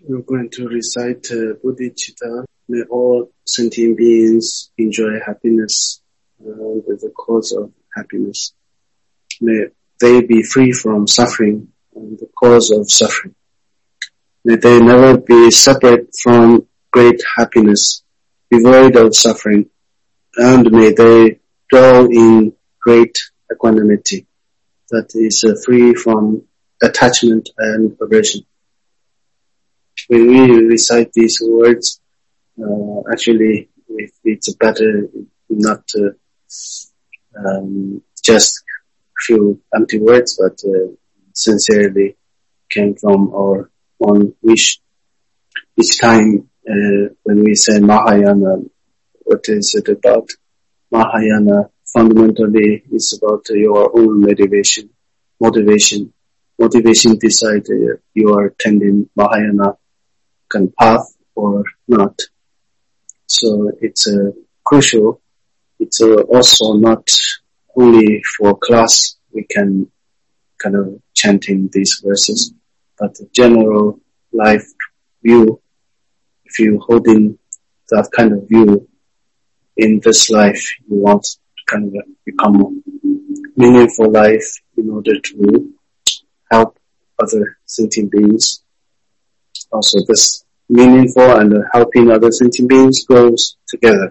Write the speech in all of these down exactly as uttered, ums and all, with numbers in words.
We're going to recite uh, Bodhicitta. May all sentient beings enjoy happiness and uh, the cause of happiness. May they be free from suffering and the cause of suffering. May they never be separate from great happiness, devoid of suffering, and may they dwell in great equanimity that is uh, free from attachment and aversion. When we recite these words, uh, actually it's better not to um, just few empty words, but uh, sincerely came from our own wish. Each time uh, when we say Mahayana, what is it about? Mahayana fundamentally is about your own motivation. Motivation. Motivation decide uh, you are tending Mahayana kind of path or not. So it's uh, crucial. It's uh, also not only for class we can kind of chanting these verses, but the general life view. If you hold in that kind of view in this life, you want to kind of become meaningful life in order to help other sentient beings. Also, this meaningful and helping other sentient beings goes together.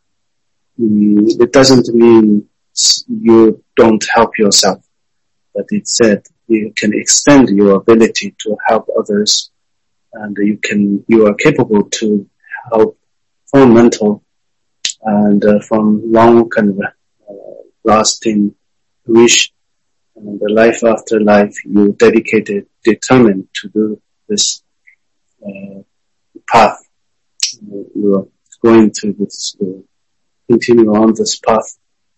Mm, it doesn't mean you don't help yourself, but it said you can extend your ability to help others, and you can you are capable to help from mental and uh, from long kind of uh, lasting wish and the life after life. You dedicated, determined to do this uh, path. Uh, you are going to this, uh, continue on this path.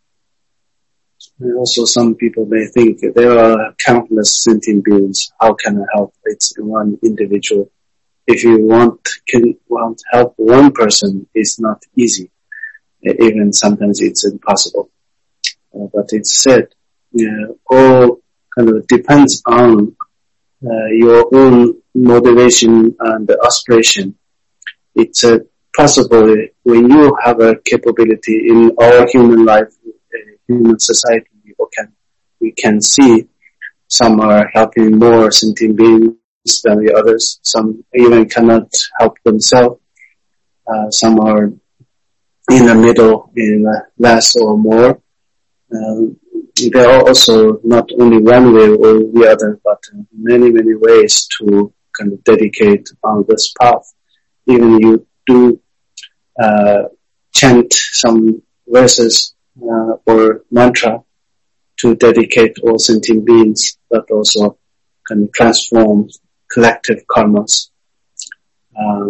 And also some people may think there are countless sentient beings. How can I help? It's one individual. If you want, can want help one person, it's not easy. Even sometimes it's impossible. Uh, but it's said, uh, all kind of depends on uh, your own motivation and aspiration. It's uh, possible when you have a capability in our human life, uh, human society, we can, we can see some are helping more sentient beings than the others. Some even cannot help themselves. Uh, some are in the middle, in uh, less or more. Um, there are also not only one way or the other, but many, many ways to kind of dedicate on this path. Even you do uh, chant some verses uh, or mantra to dedicate all sentient beings, that also can transform collective karmas. Uh,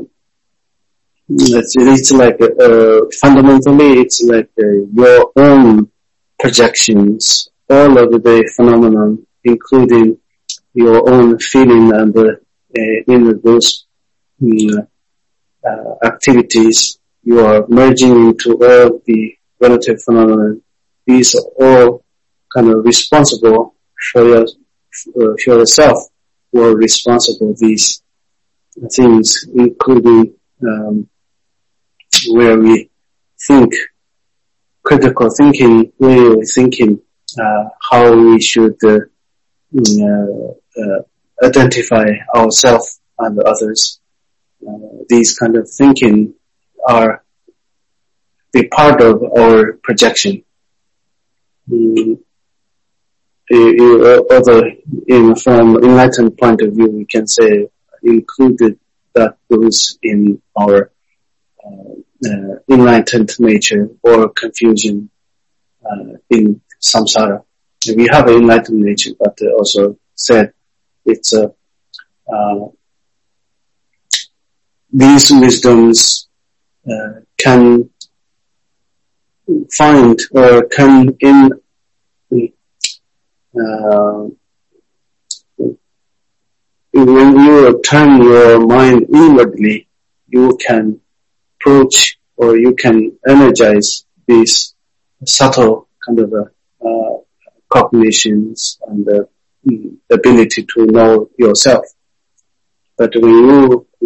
it's, it's like uh, fundamentally, it's like uh, your own projections, all of the phenomenon, including your own feeling and uh, in those um, uh, activities, you are merging into all the relative phenomena. These are all kind of responsible for your, uh, for yourself, who are responsible these things, including um, where we think, critical thinking, way of thinking, uh, how we should uh, uh, uh, identify ourselves and others. Uh, these kind of thinking are the part of our projection. Mm. Although in from enlightened point of view, we can say included that goes in our uh, uh, enlightened nature or confusion uh, in samsara. We have an enlightened nature, but also said it's a uh, these wisdoms uh, can find or can in uh, when you turn your mind inwardly, you can approach or you can energize these subtle kind of uh, uh, cognitions and the ability to know yourself. But when you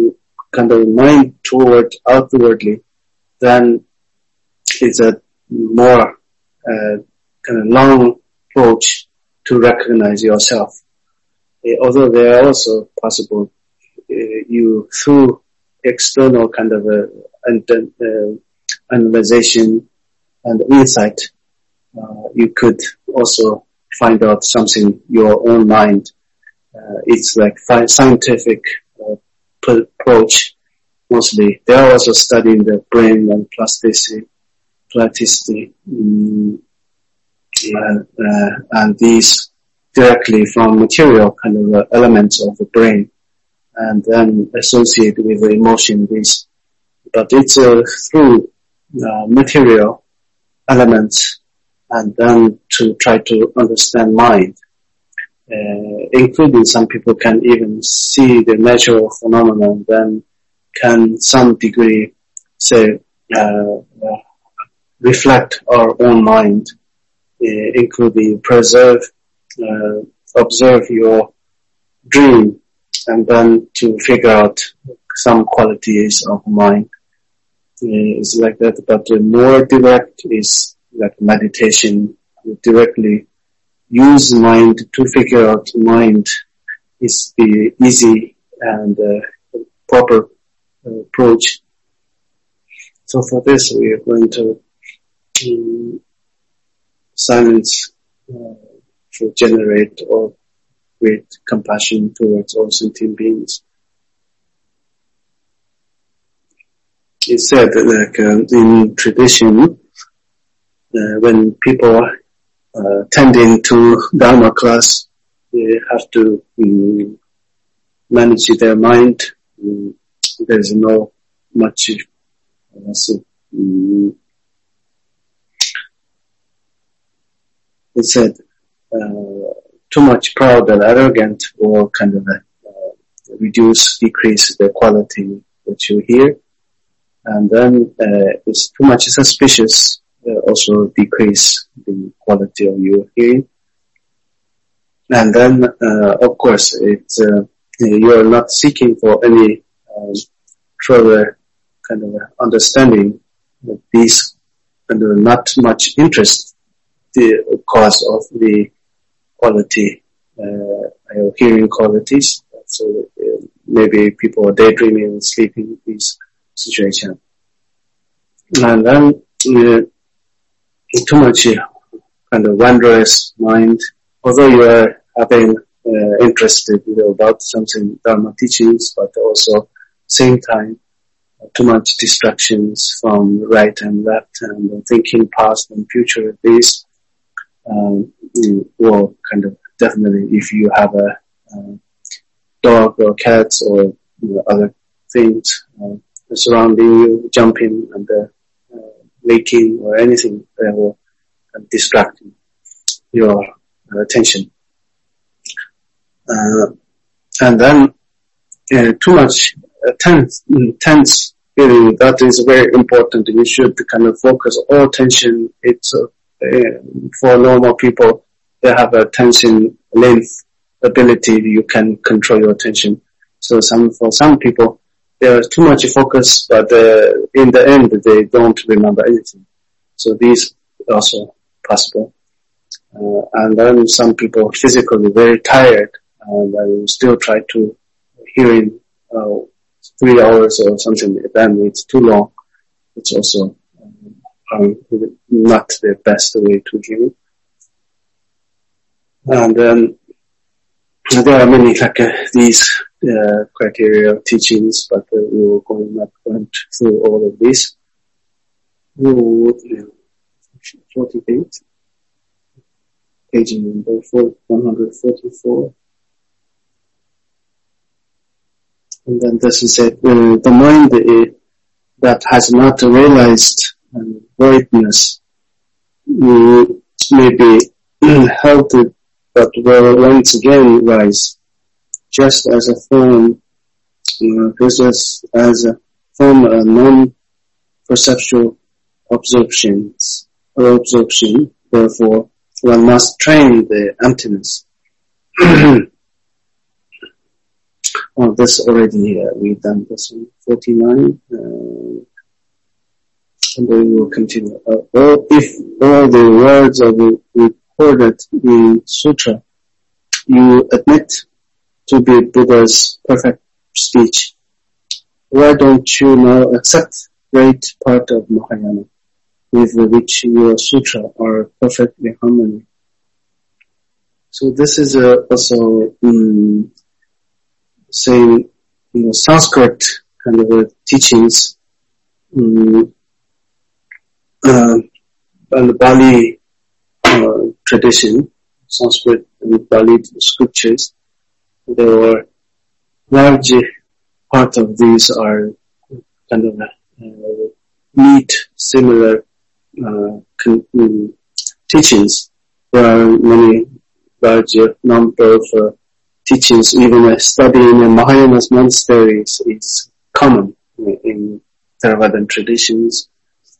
kind of mind toward outwardly, then it's a more uh, kind of long approach to recognize yourself. Uh, although there are also possible uh, you through external kind of a, uh, analyzation and insight, uh, you could also find out something your own mind. Uh, it's like scientific uh, approach mostly. They are also studying the brain and plasticity, plasticity, um, uh, uh, and these directly from material kind of uh, elements of the brain, and then associated with the emotion. These, but it's uh, through uh, material elements, and then to try to understand mind. Uh, including some people can even see the natural phenomenon, then can some degree say uh, uh, reflect our own mind, uh, including preserve, uh, observe your dream, and then to figure out some qualities of mind. Uh, it's like that, but the more direct is like meditation, directly use mind to figure out mind is the easy and uh, proper uh, approach. So for this, we are going to um, silence uh, to generate or create compassion towards all sentient beings. It's said that like, uh, in tradition, uh, when people Uh, tending to Dharma class, they have to um, manage their mind. Um, there's no much, uh, so, um, it said, uh, too much proud and arrogant will kind of uh, reduce, decrease the quality that you hear. And then uh, it's too much suspicious, Uh, also decrease the quality of your hearing. And then, uh, of course, it's, uh, you're not seeking for any um, further kind of understanding of these kind of not much interest, the cause of the quality, uh, hearing qualities. So uh, maybe people are daydreaming and sleeping in this situation. And then, uh, too much uh, kind of wondrous mind, although you are having uh, interested you know, about something Dharma teachings, but also same time uh, too much distractions from right and left and uh, thinking past and future. These um, will kind of definitely, if you have a, a dog or cats or you know, other things uh, surrounding you, jumping and uh, making or anything that will distract your uh, attention. Uh, and then uh, too much uh, tense, tense feeling, that is very important. You should kind of focus all attention. It's uh, uh, for normal people, they have a tension length ability. You can control your attention. So some for some people, there's too much focus, but uh, in the end, they don't remember anything. So these are also possible. Uh, and then some people physically very tired, and they still try to hearing uh, three hours or something. Then it's too long. It's also um, not the best way to hear. And then there are many like uh, these uh, criteria of teachings, but uh, we will go not going through all of these. forty-eight, page number one hundred forty-four. And then this is it. Uh, the mind uh, that has not realized uh, voidness uh, may be held, but will once again rise, just as a form, uh, just as a form of non-perceptual absorptions or absorption. Therefore, one must train the emptiness. Oh, this already, uh, we've done this one, forty-nine, uh, and then we will continue. Uh, all, if all the words are recorded in sutra, you admit to be Buddha's perfect speech, why don't you now accept great part of Mahayana, with which your sutra are perfectly harmony? So this is uh, also um, saying, you know, Sanskrit kind of uh, teachings, um, uh, and the Bali uh, tradition, Sanskrit and Bali scriptures. There were large part of these are kind of uh, meet similar uh, con- um, teachings. There are many large number of uh, teachings. Even uh, studying in Mahayana monasteries is common in, in Theravadan traditions,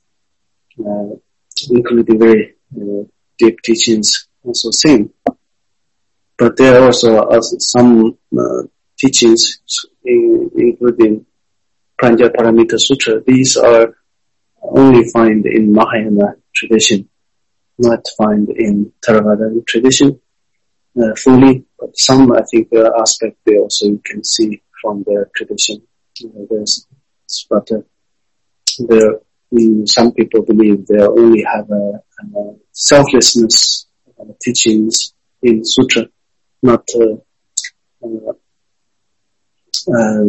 uh, including very uh, deep teachings. Also same. But there are also uh, some uh, teachings, in, including Pranjaparamita Sutra. These are only found in Mahayana tradition, not found in Theravada tradition uh, fully. But some, I think, uh, aspect they also you can see from their tradition. Uh, there's, but uh, there, mm, some people believe they only have a, a selflessness uh, teachings in sutra, not uh, uh, uh,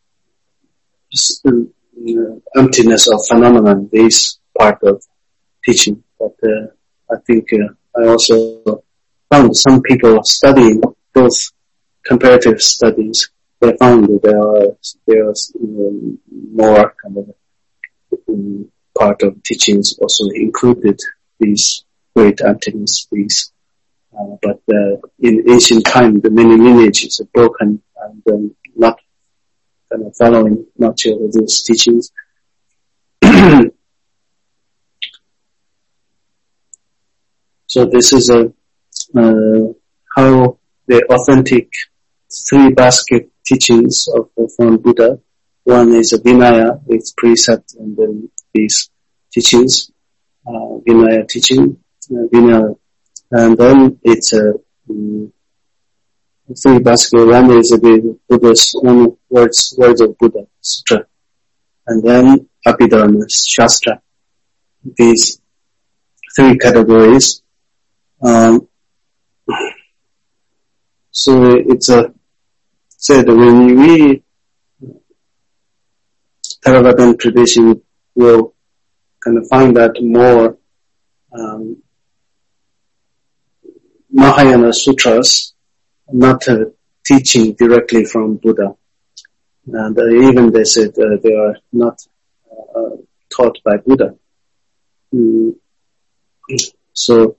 just, uh, emptiness of phenomenon. This part of teaching, but uh, I think uh, I also found some people studying both comparative studies. They found that there are there are you know, more kind of um, part of teachings also included these great emptiness. These. Uh, but uh, in ancient time, the many lineages are broken and um, not kind of following much of these teachings. So this is a uh, how the authentic three basket teachings of from Buddha. One is a Vinaya, its precept, and then these teachings, uh, Vinaya teaching, uh, Vinaya. And then it's a um, three basket. One is the Buddha's own words, words of Buddha, Sutra, and then Abhidharma, Shastra. These three categories. Um, so it's a said when we Theravadan tradition will kind of find that more. Um, Mahayana Sutras, not uh, teaching directly from Buddha. And uh, even they said uh, they are not uh, taught by Buddha. Mm. So,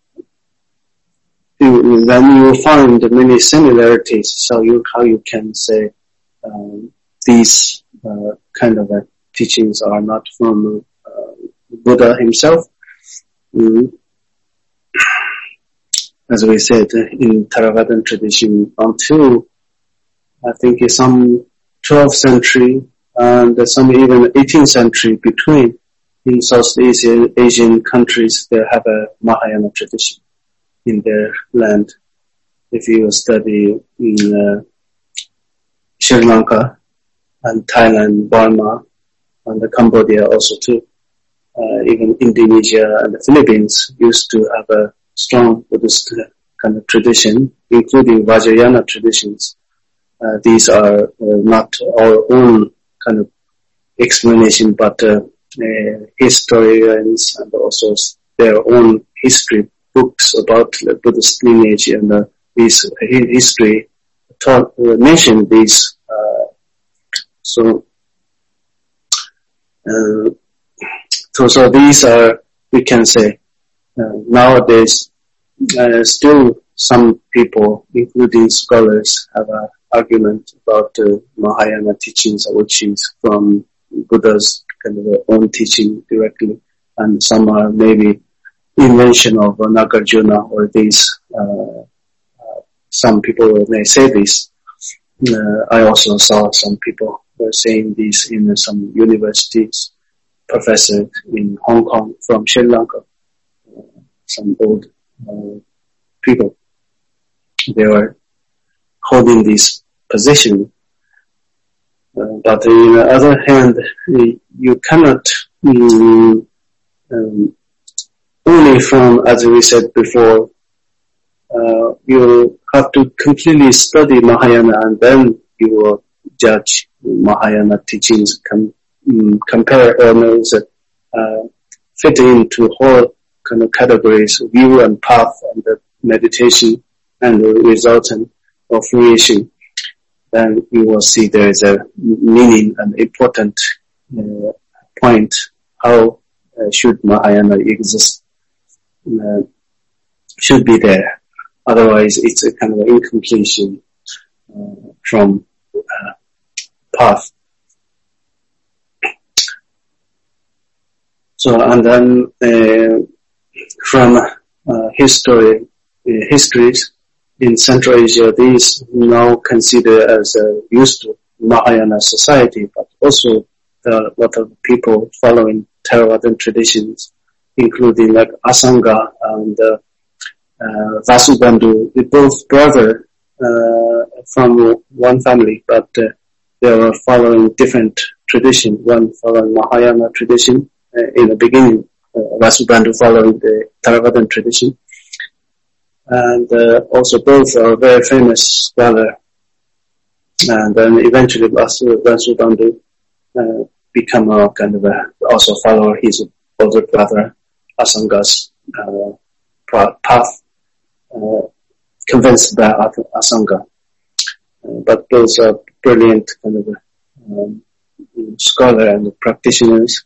you, then you will find many similarities, so you, how you can say um, these uh, kind of uh, teachings are not from uh, Buddha himself. Mm. As we said, in Theravadan tradition, until I think some twelfth century and some even eighteenth century between, in Southeast Asian countries, they have a Mahayana tradition in their land. If you study in uh, Sri Lanka and Thailand, Burma, and Cambodia also too, uh, even Indonesia and the Philippines used to have a strong Buddhist kind of tradition, including Vajrayana traditions. Uh, these are uh, not our own kind of explanation, but uh, uh, historians and also their own history books about the Buddhist lineage and uh, this history taught, uh, mentioned these. Uh, so, uh, so, so these are, we can say, Uh, nowadays, uh, still some people, including scholars, have an argument about uh, Mahayana teachings, which is from Buddha's kind of own teaching directly, and some are maybe invention of Nagarjuna or these. Uh, uh, some people may say this, Uh, I also saw some people were saying this in some universities, professors in Hong Kong, from Sri Lanka, uh, some old uh, people. They were holding this position. Uh, but on the other hand, you cannot um, um, only from, as we said before, uh, you have to completely study Mahayana and then you will judge Mahayana teachings, com- um, compare or knows, uh, fit into whole kind of categories, view and path and the meditation and the resultant of creation. Then you will see there is a meaning and important uh, point. How uh, should Mahayana exist? Uh, should be there. Otherwise, it's a kind of incompletion uh, from uh, path. So, and then uh, from uh, history, uh, histories in Central Asia, these now considered as a used to Mahayana society, but also there are a lot of people following Theravadan traditions, including like Asanga and uh, uh, Vasubandhu, they both brother uh, from one family, but uh, they were following different tradition. One following Mahayana tradition uh, in the beginning, uh, Vasubandhu following the Theravadan tradition. And uh, also both are very famous scholar. And then eventually Vasubandhu uh, become a kind of a, also follow his older brother Asanga's uh, path, uh, convinced by Asanga. Uh, but those are brilliant kind of um, scholar and practitioners.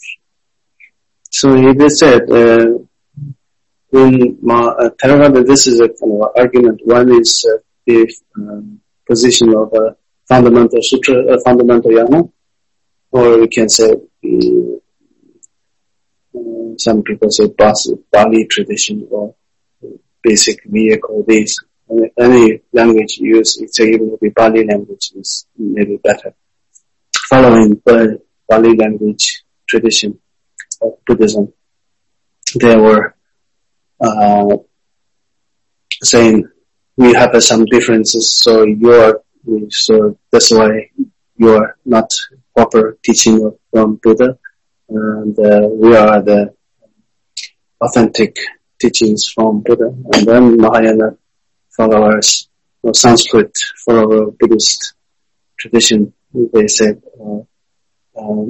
So he said, uh, in uh, Theravada, this is a kind of argument. One is uh, the um, position of a fundamental sutra, a fundamental yama, or we can say uh, uh, some people say Bali tradition or basic vehicle. These any language used, it's even the Bali language is maybe better. Following the Bali language tradition of Buddhism, there were Uh, saying we have uh, some differences, so you're, so that's why you're not proper teaching from Buddha, and uh, we are the authentic teachings from Buddha. And then Mahayana followers, or Sanskrit follower Buddhist tradition, they said, uh, um,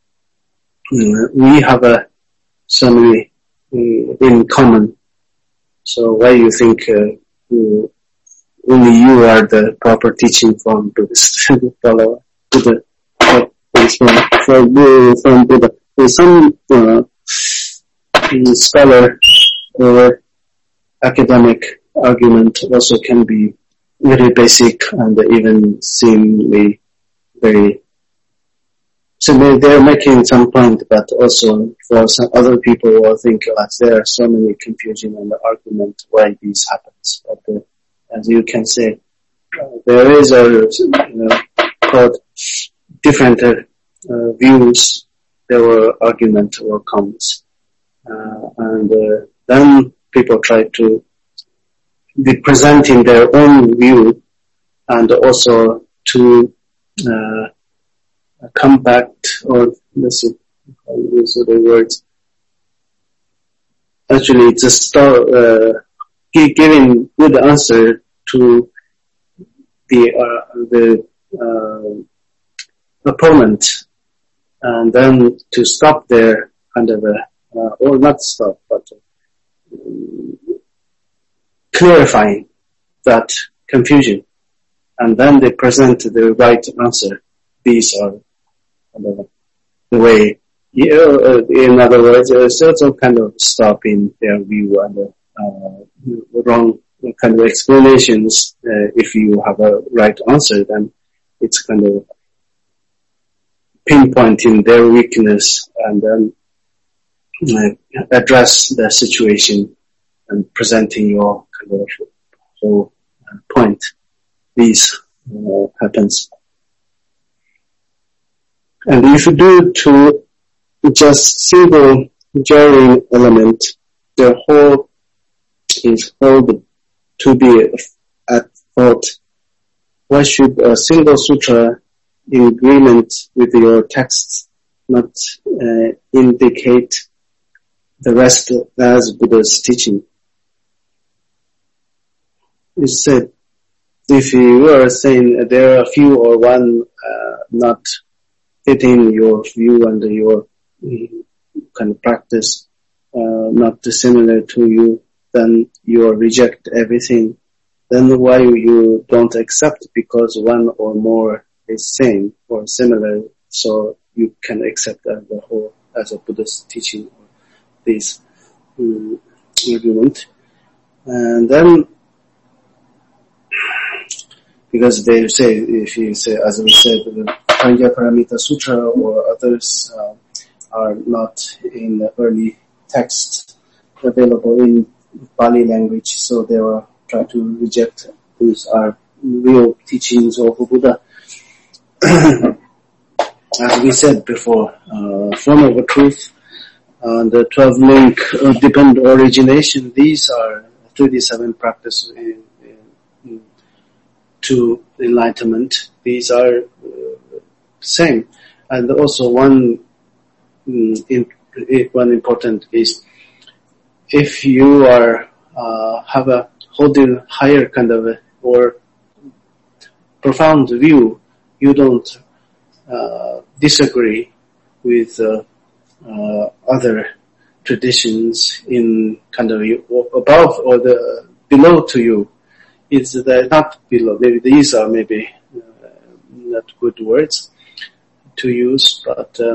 we have uh, so many uh, in common. So why you think uh, you, only you are the proper teaching from Buddhist follower Buddha from, from, from Buddha? There's some uh, scholar or academic argument also can be very basic and even seemingly very. So they're making some point, but also for some other people will think that there are so many confusion in the argument why this happens. But uh, as you can say, uh, there is a you know, called different uh, views. There were argument or comments, uh, and uh, then people try to be presenting their own view, and also to. Uh, compact, or let's see, how these are the words. Actually, just start uh, giving good answer to the uh, the uh, opponent, and then to stop there, kind of a, uh, or not stop, but um, clarifying that confusion, and then they present the right answer. These are the, the way, you know, uh, in other words, there's also kind of stopping their view and uh, wrong kind of explanations. Uh, if you have a right answer, then it's kind of pinpointing their weakness and then uh, address the situation and presenting your kind of whole uh, point. These uh, happens. And if you do to just single jarring element, the whole is held to be at fault. Why should a single sutra in agreement with your texts not uh, indicate the rest as Buddha's teaching? It said, if you are saying there are a few or one uh, not fitting your view and your kind of practice, uh, not similar to you, then you reject everything. Then why you don't accept because one or more is same or similar, so you can accept as a whole, as a Buddhist teaching or this um, argument. And then, because they say, if you say, as we said, the Panjaparamita Sutra or others uh, are not in the early text available in Pali language, so they were trying to reject these are real teachings of Buddha. As we said before, uh, form of truth, uh, the twelve link uh, dependent origination, these are thirty-seven practices in, in, in, to enlightenment. These are uh, same. And also one, um, in, one important is if you are uh, have a holding higher kind of a, or profound view, you don't uh, disagree with uh, uh, other traditions in kind of you, above or the below to you. It's the, not below. Maybe these are maybe uh, not good words to use, but uh,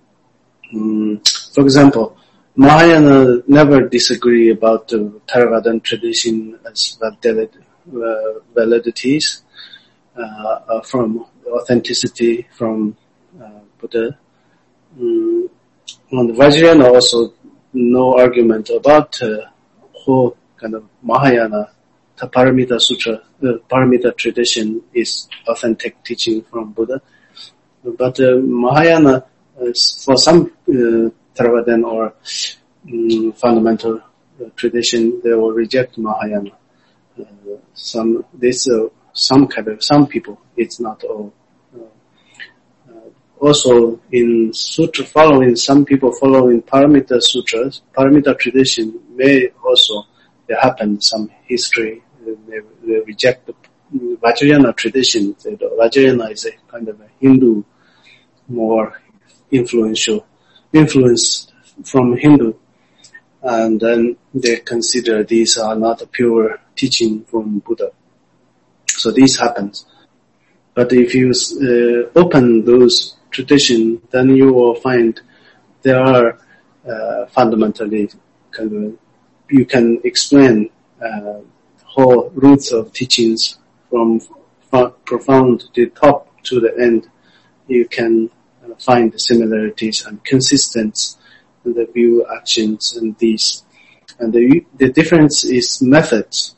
um, for example, Mahayana never disagree about the Theravadan tradition as valid, uh, validities uh, from authenticity from uh, Buddha. Um, on the Vajrayana also no argument about uh, whole kind of Mahayana, the Paramita Sutra, the Paramita tradition is authentic teaching from Buddha. But uh, Mahayana, uh, for some uh, Theravadan or um, fundamental uh, tradition, they will reject Mahayana. Uh, some this uh, some kind of some people, it's not all. Uh, uh, also, in sutra following, some people following Paramita sutras, Paramita tradition may also there happen some history. They, they reject the Vajrayana tradition. The Vajrayana is a kind of a Hindu, more influential, influence from Hindu, and then they consider these are not a pure teaching from Buddha. So this happens. But if you uh, open those traditions, then you will find there are uh, fundamentally kind of, you can explain uh, whole roots of teachings from profound the top to the end. You can uh, find the similarities and consistency in the view, actions, and these. And the the difference is methods.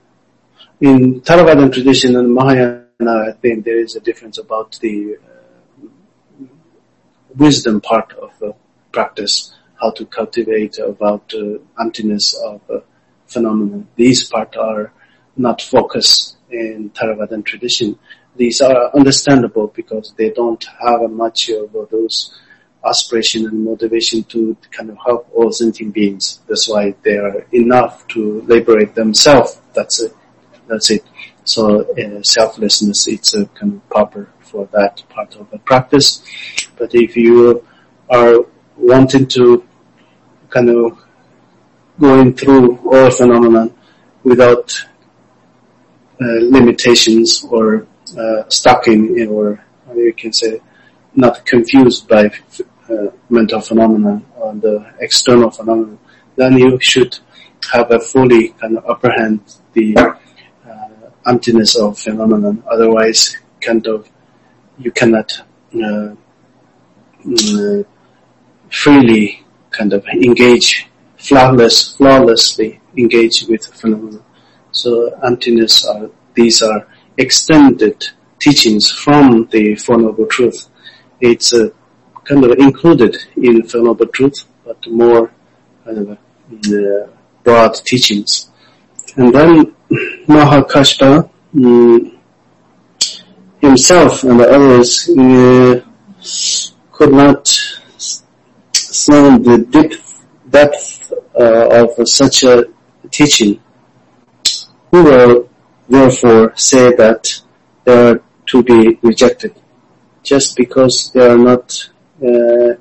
In Theravadan tradition and Mahayana, I think there is a difference about the uh, wisdom part of the practice, how to cultivate about uh, emptiness of uh, phenomena. These parts are not focused in Theravadan tradition. These are understandable because they don't have much of those aspiration and motivation to kind of help all sentient beings. That's why they are enough to liberate themselves. That's it. That's it. So uh, selflessness, it's a kind of proper for that part of the practice. But if you are wanting to kind of going through all phenomena without uh, limitations or uh, stuck in, or you can say not confused by uh, mental phenomena or the external phenomena, then you should have a fully kind of apprehend the uh, emptiness of phenomenon. Otherwise, kind of you cannot uh, uh, freely kind of engage, flawless, flawlessly engage with phenomena. So emptiness are these are extended teachings from the Four Noble Truth. It's uh, kind of included in Four Noble Truth, but more kind of uh, broad teachings. And then Mahakashpa um, himself and the others uh, could not stand the deep depth uh, of such a teaching, who will therefore say that they are to be rejected just because they are not uh,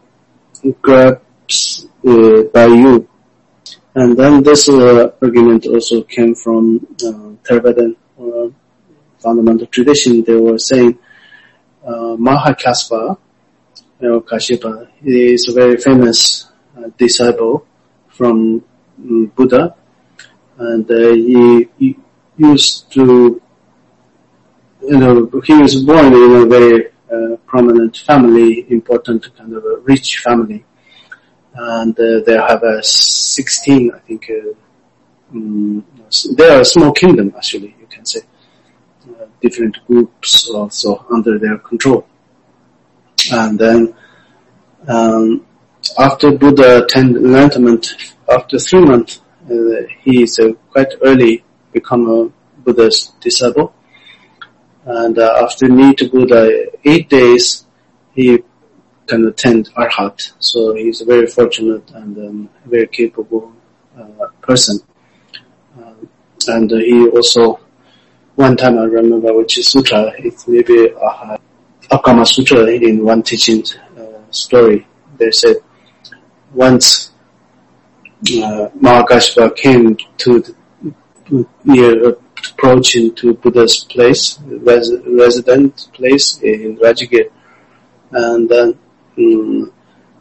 grasped uh, by you. And then this uh, argument also came from uh, Theravadan or fundamental tradition. They were saying uh, Mahakaspa, or Kashyapa, is a very famous uh, disciple from um, Buddha, and uh, he, he used to, you know, he was born in a very uh, prominent family, important kind of a rich family, and uh, they have a sixteen, I think, uh, um, they are a small kingdom actually, you can say, uh, different groups also under their control. And then um, after Buddha attained enlightenment, after three months, uh, he is uh, quite early become a Buddha's disciple. And uh, after meet Buddha eight days, he can attend Arhat. So he's a very fortunate and um, very capable uh, person. Uh, and uh, he also, one time I remember which is sutra, it's maybe uh, Akama Sutra in one teaching uh, story. They said once uh, Mahakashpa came to the, near approaching to Buddha's place, res, resident place in Rajagir, and then um,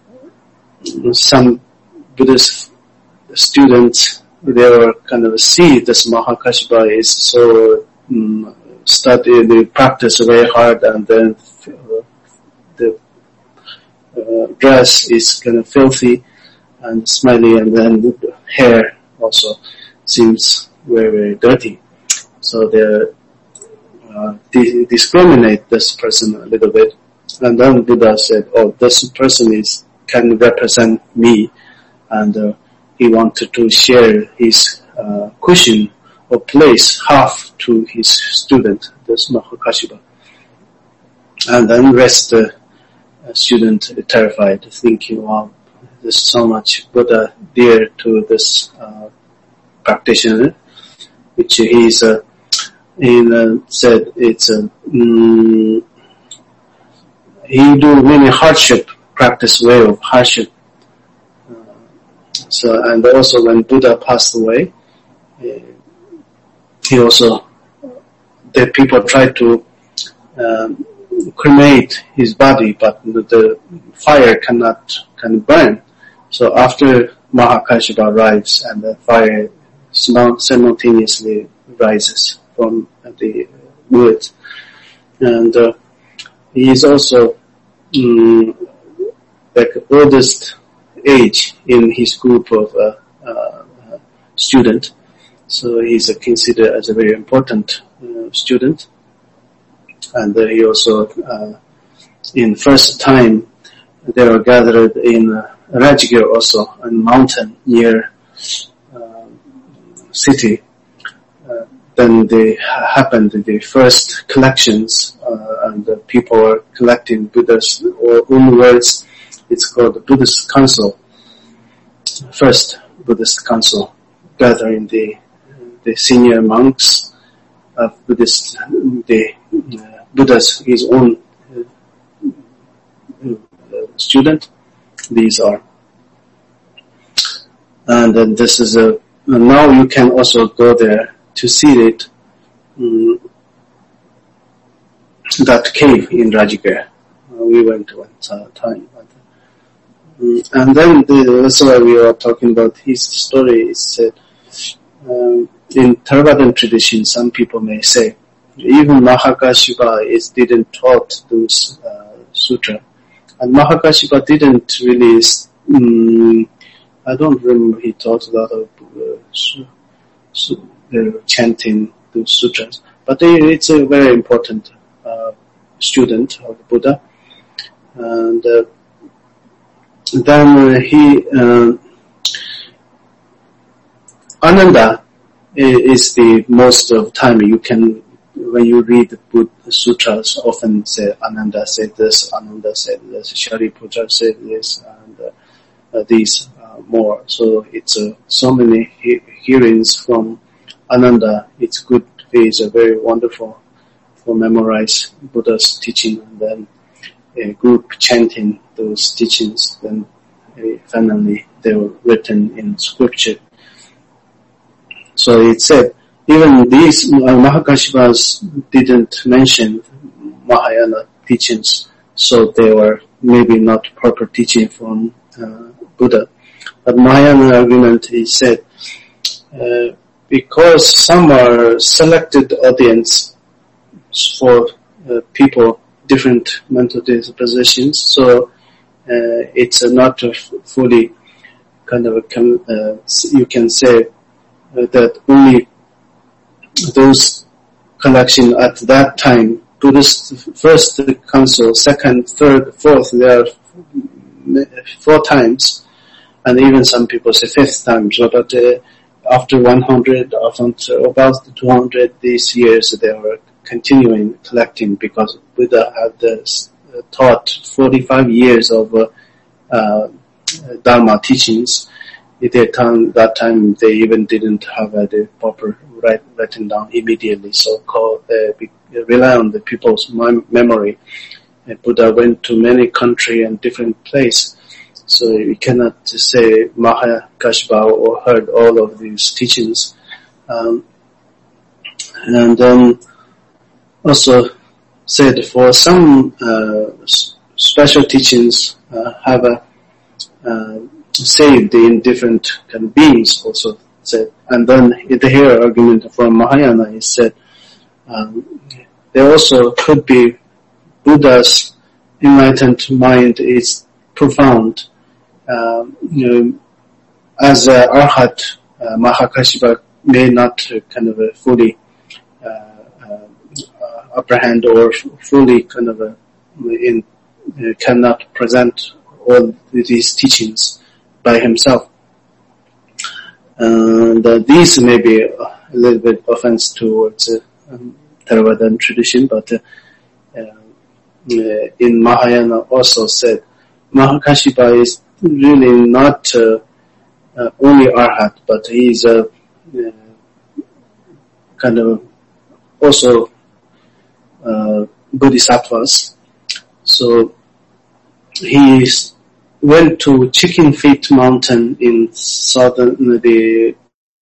some Buddhist students, they were kind of see this Mahakashpa is so um, study, they practice very hard, and then uh, the uh, dress is kind of filthy and smelly, and then the hair also seems very, very dirty. So they uh, di- discriminate this person a little bit. And then Buddha said, oh, this person is can represent me, and uh, he wanted to share his uh, cushion or place half to his student, this Mahakashpa. And then rest the uh, student terrified, thinking, wow, there's so much Buddha dear to this uh, practitioner, which he is, uh, he uh, said it's a, um, he do many hardship, practice way of hardship. Uh, so, and also when Buddha passed away, uh, he also, the people tried to um, cremate his body, but the fire cannot can burn. So after Mahakashpa arrives, and the fire simultaneously rises from the wood, and uh, he is also um, like oldest age in his group of uh, uh, student. So he's considered as a very important uh, student. And uh, he also, uh, in first time, they were gathered in uh, Rajagir also, a mountain near uh, city. Uh, then they happened, the first collections, uh, and the people were collecting Buddha's own words. It's called the Buddhist Council. First Buddhist Council, gathering the the senior monks of Buddhist, the uh, Buddha's his own uh, student. These are, and then this is a. Now you can also go there to see it. Um, that cave in Rajagir. Uh, we went one time. Um, and then the, that's why we are talking about his story. Is said. Um, in Theravadan tradition, some people may say, even Mahakashpa is didn't taught those uh, sutra, and Mahakashpa didn't really. Um, I don't remember he taught a lot of uh, su- su- uh, chanting those sutras, but it's a very important uh, student of Buddha. And uh, then uh, he, uh, Ananda is the most of time you can, when you read the Buddha sutras, often say Ananda said this, Ananda said this, Shariputra said this, and uh, uh, these uh, more. So it's uh, so many he- hearings from Ananda. It's good. It's a very wonderful for memorize Buddha's teaching, and then a group chanting those teachings. Then uh, finally they were written in scripture. So it said, even these uh, Mahakashyapas didn't mention Mahayana teachings, so they were maybe not proper teaching from uh, Buddha. But Mahayana argument is said, uh, because some are selected audience for uh, people, different mental dispositions, so uh, it's uh, not a f- fully kind of a, com- uh, you can say uh, that only those collection at that time, Buddhist first council, second, third, fourth, there are four times, and even some people say fifth time. So, but uh, after one hundred, after about two hundred, these years they were continuing collecting because Buddha had uh, taught forty-five years of uh, uh, Dharma teachings. At that time, that time they even didn't have uh, the proper write, written down immediately, so called uh, be, rely on the people's mem- memory. Uh, Buddha went to many countries and different places, so you cannot just say Mahakashapa or heard all of these teachings. Um, and um, also said for some uh, special teachings uh, have a uh, saved in different kind of beings also said. And then the here argument from Mahayana is said um, there also could be Buddha's enlightened mind is profound. Um, you know, as a Arhat, uh, Mahakashapa may not uh, kind of uh, fully uh, uh, apprehend or fully kind of uh, in uh, cannot present all these teachings by himself. And uh, these may be a little bit offense towards uh, um, Theravadan tradition, but uh, uh, in Mahayana also said Mahakashapa is really not uh, uh, only Arhat, but he is a uh, kind of also uh, Bodhisattvas. So he went to Chicken Feet Mountain in southern the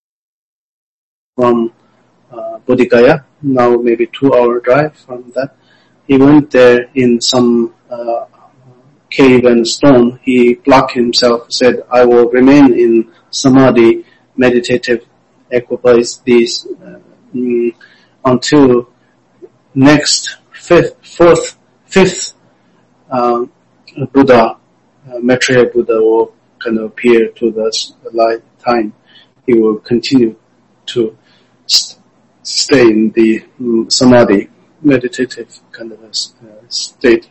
from uh, Bodh Gaya, now maybe two hour drive from that. He went there in some uh, cave and stone. He blocked himself, said, I will remain in samadhi, meditative equipoise these uh, mm, until next fifth, fourth, fifth um, Buddha, uh, Maitreya Buddha will kind of appear to the light time. He will continue to st- stay in the um, samadhi, meditative kind of a uh, state.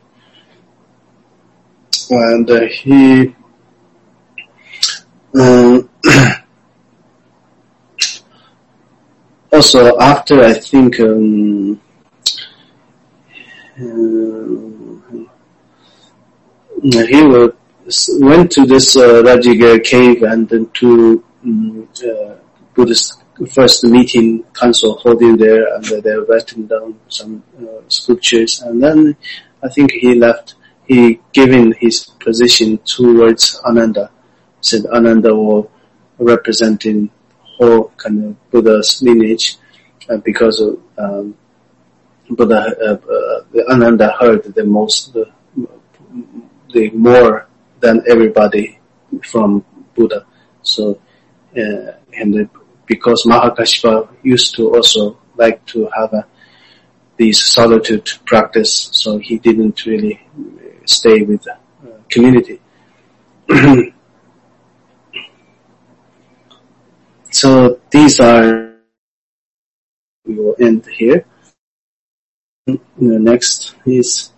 And uh, he um, also after I think um, uh, he will, went to this uh, Rajigir cave and then to um, uh, Buddhist first meeting council holding there, and uh, they're writing down some uh, scriptures, and then I think he left. He given his position towards Ananda, said Ananda will representing whole kind of Buddha's lineage, uh, because of um, Buddha, uh, uh, the Ananda heard the most, the, the more than everybody from Buddha. So, uh, and the, because Mahakashapa used to also like to have a, these solitude practice, so he didn't really stay with the uh, community. So these are, we will end here. the next is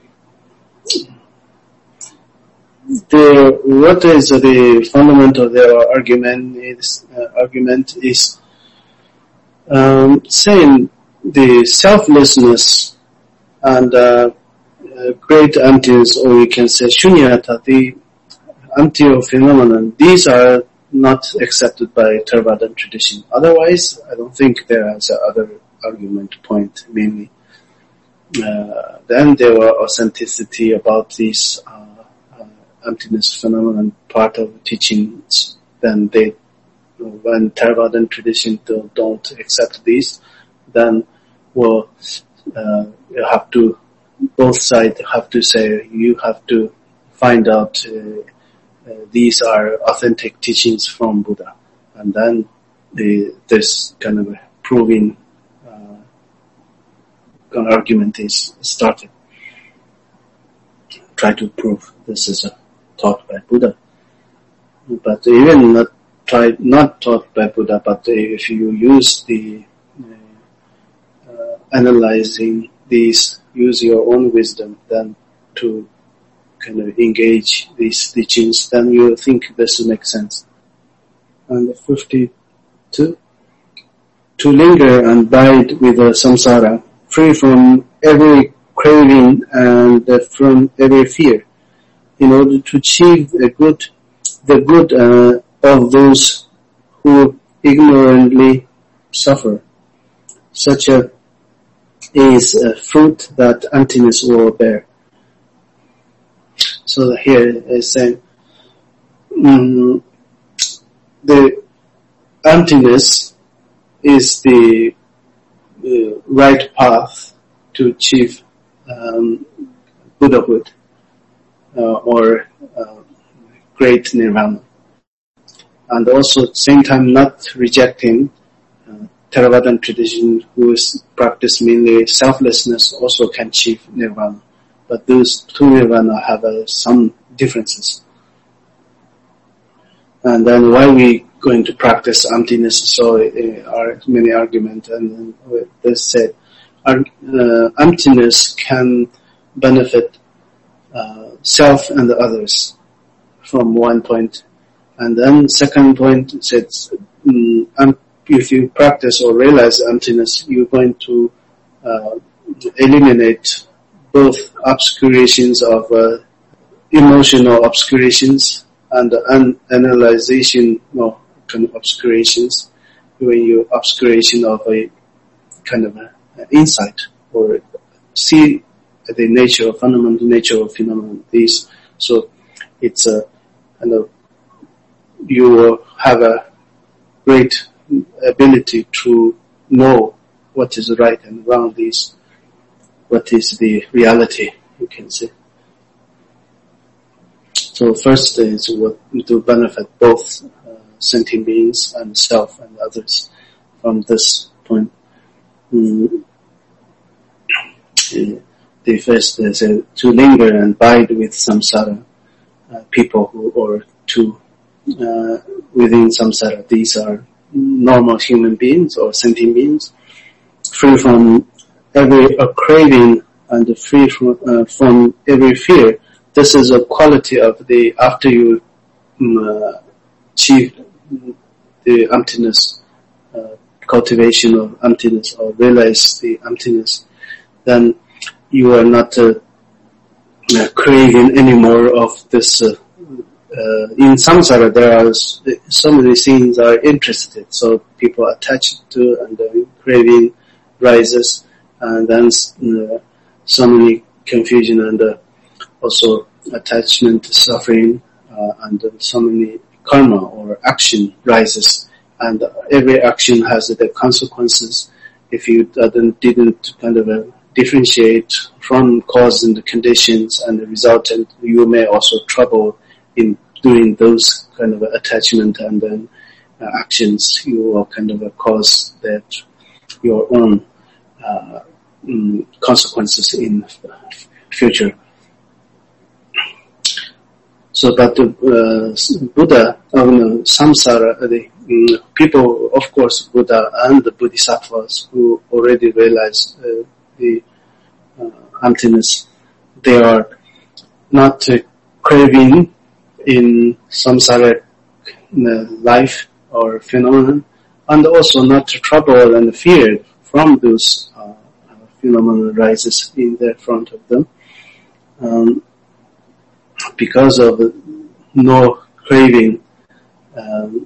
the what is the fundamental of their argument is uh, argument is um, saying the selflessness and uh, uh, great emptiness, or you can say shunyata, the empty phenomenon. These are not accepted by Theravada tradition. Otherwise, I don't think there is other argument point mainly. Uh, then there were authenticity about this uh, uh, emptiness phenomenon part of the teachings. Then they, when Theravada tradition don't, don't accept these, then well, uh, you have to, both sides have to say you have to find out uh, uh, these are authentic teachings from Buddha, and then the, this kind of proving uh, argument is started. Try to prove this is uh, taught by Buddha, but even not try not taught by Buddha, but if you use the uh, analyzing these, use your own wisdom, then to kind of engage these teachings, then you think this makes sense. And fifty-two, to linger and bide with the samsara, free from every craving and uh, from every fear, in order to achieve the good, the good uh, of those who ignorantly suffer. Such a is a fruit that emptiness will bear. So here is saying um, the emptiness is the uh, right path to achieve um, Buddhahood uh, or uh, great nirvana, and also at the same time not rejecting uh, Theravada tradition, who is practice mainly selflessness, also can achieve nirvana. But those two nirvana have uh, some differences. And then why we going to practice emptiness? So uh, are many arguments, and then they said uh, emptiness can benefit uh, self and others from one point. And then second point says um, if you practice or realize emptiness, you're going to uh, eliminate both obscurations of uh, emotional obscurations and an analyzation of kind of obscurations, when you obscuration of a kind of a, a insight or see the nature, fundamental nature of phenomenon. These, so it's a kind of you will have a great ability to know what is right and wrong. These. What is the reality, you can say. So first is what to benefit both uh, sentient beings and self and others from this point. Mm. The first is uh, to linger and bide with samsara uh, people who, or to uh, within samsara. These are normal human beings or sentient beings, free from every uh, craving and free from, uh, from every fear. This is a quality of the, after you um, uh, achieve the emptiness, uh, cultivation of emptiness, or realize the emptiness, then you are not uh, uh, craving any more of this. Uh, uh, in samsara, there are so many things are interested, so people attach to, and the craving rises. And then uh, so many confusion and uh, also attachment, suffering, uh, and uh, so many karma or action rises. And uh, every action has the consequences. If you uh, didn't kind of uh, differentiate from cause and the conditions and the resultant, you may also trouble in doing those kind of attachment and then uh, actions. You will kind of uh, cause that your own uh, mm, consequences in future. So, but the uh, Buddha, uh, no, samsara, the mm, people, of course, Buddha and the Bodhisattvas who already realized uh, the uh, emptiness. They are not uh, craving in samsaric uh, life or phenomenon, and also not troubled and feared from those uh, phenomena rises in the front of them. Um, because of no craving um,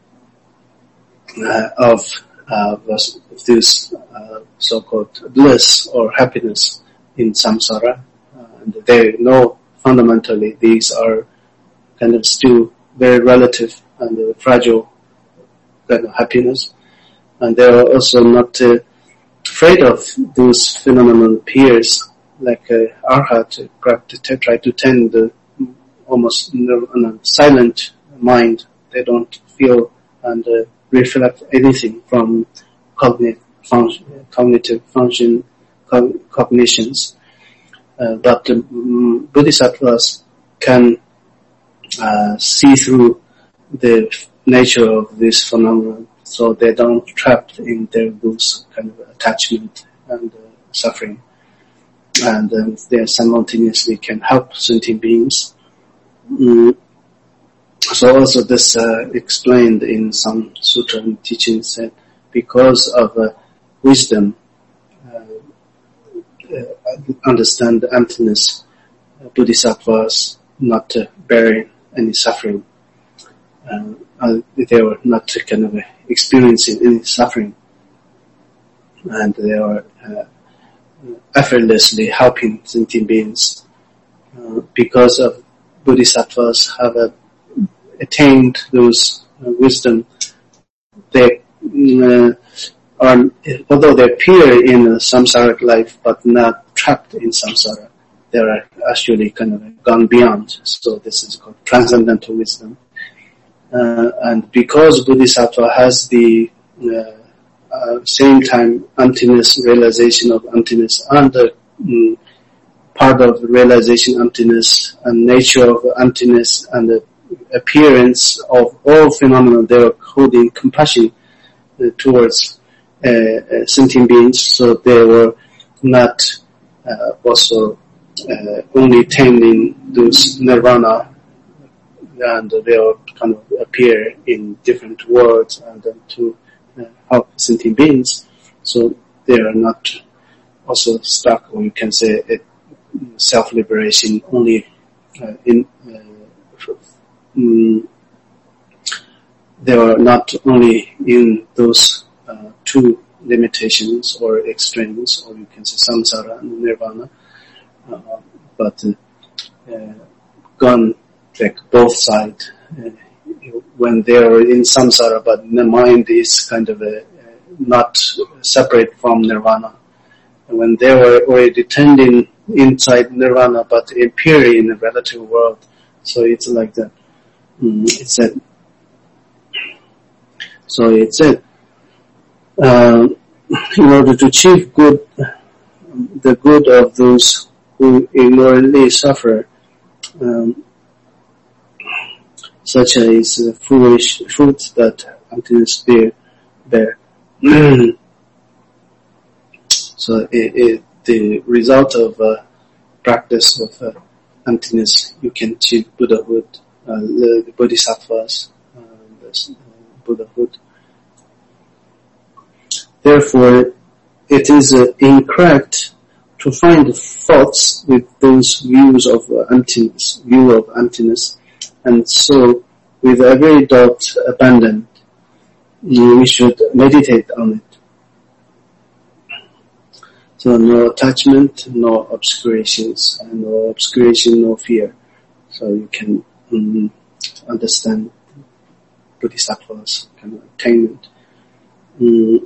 uh, of uh, this uh, so-called bliss or happiness in samsara, uh, and they know fundamentally these are kind of still very relative and uh, fragile kind of happiness, and they are also not uh, afraid of those phenomenon peers like uh, arhat to practice, to try to tend the almost in a silent mind. They don't feel and uh, reflect anything from cognitive function, cognitive function, co- cognitions. Uh, but um, bodhisattvas can uh, see through the nature of this phenomenon, so they don't trapped in their those kind of attachment and uh, suffering, and um, they simultaneously can help sentient beings. Mm. So also this uh, explained in some sutra and teachings that because of uh, wisdom, uh, uh, understand the emptiness, uh, bodhisattvas not uh, bearing any suffering. Uh, uh, they were not kind of uh, experiencing any suffering, and they are uh, effortlessly helping sentient beings uh, because of bodhisattvas have uh, attained those uh, wisdom. They uh, are, although they appear in a samsaric life, but not trapped in samsara. They are actually kind of gone beyond. So this is called transcendental wisdom. Uh, and because bodhisattva has the uh, uh, same time emptiness, realization of emptiness, and the um, part of realization emptiness and nature of emptiness and the appearance of all phenomena, they are holding compassion uh, towards uh, uh, sentient beings, so they were not uh, also uh, only tending those nirvana, and they will kind of appear in different worlds and then to uh, help sentient beings. So they are not also stuck, or you can say it, self-liberation only uh, in uh, um, they are not only in those uh, two limitations or extremes, or you can say samsara and nirvana, uh, but uh, uh, gone like both sides. Uh, when they are in samsara, but the mind is kind of a, uh, not separate from nirvana. And when they were already tending inside nirvana, but appear in the relative world, so it's like that. Mm, it's that. So it's it. Uh, in order to achieve good, the good of those who ignorantly suffer, um, such as the foolish fruits that emptiness bear. bear. So it, it, the result of uh, practice of uh, emptiness, you can achieve Buddhahood, uh, the, the Bodhisattvas, uh, the, uh, Buddhahood. Therefore, it is uh, incorrect to find faults with those views of uh, emptiness, view of emptiness, and so with every doubt abandoned, we should meditate on it. So no attachment, no obscurations, and no obscuration, no fear. So you can um, understand Bodhisattva's kind of attainment. Um,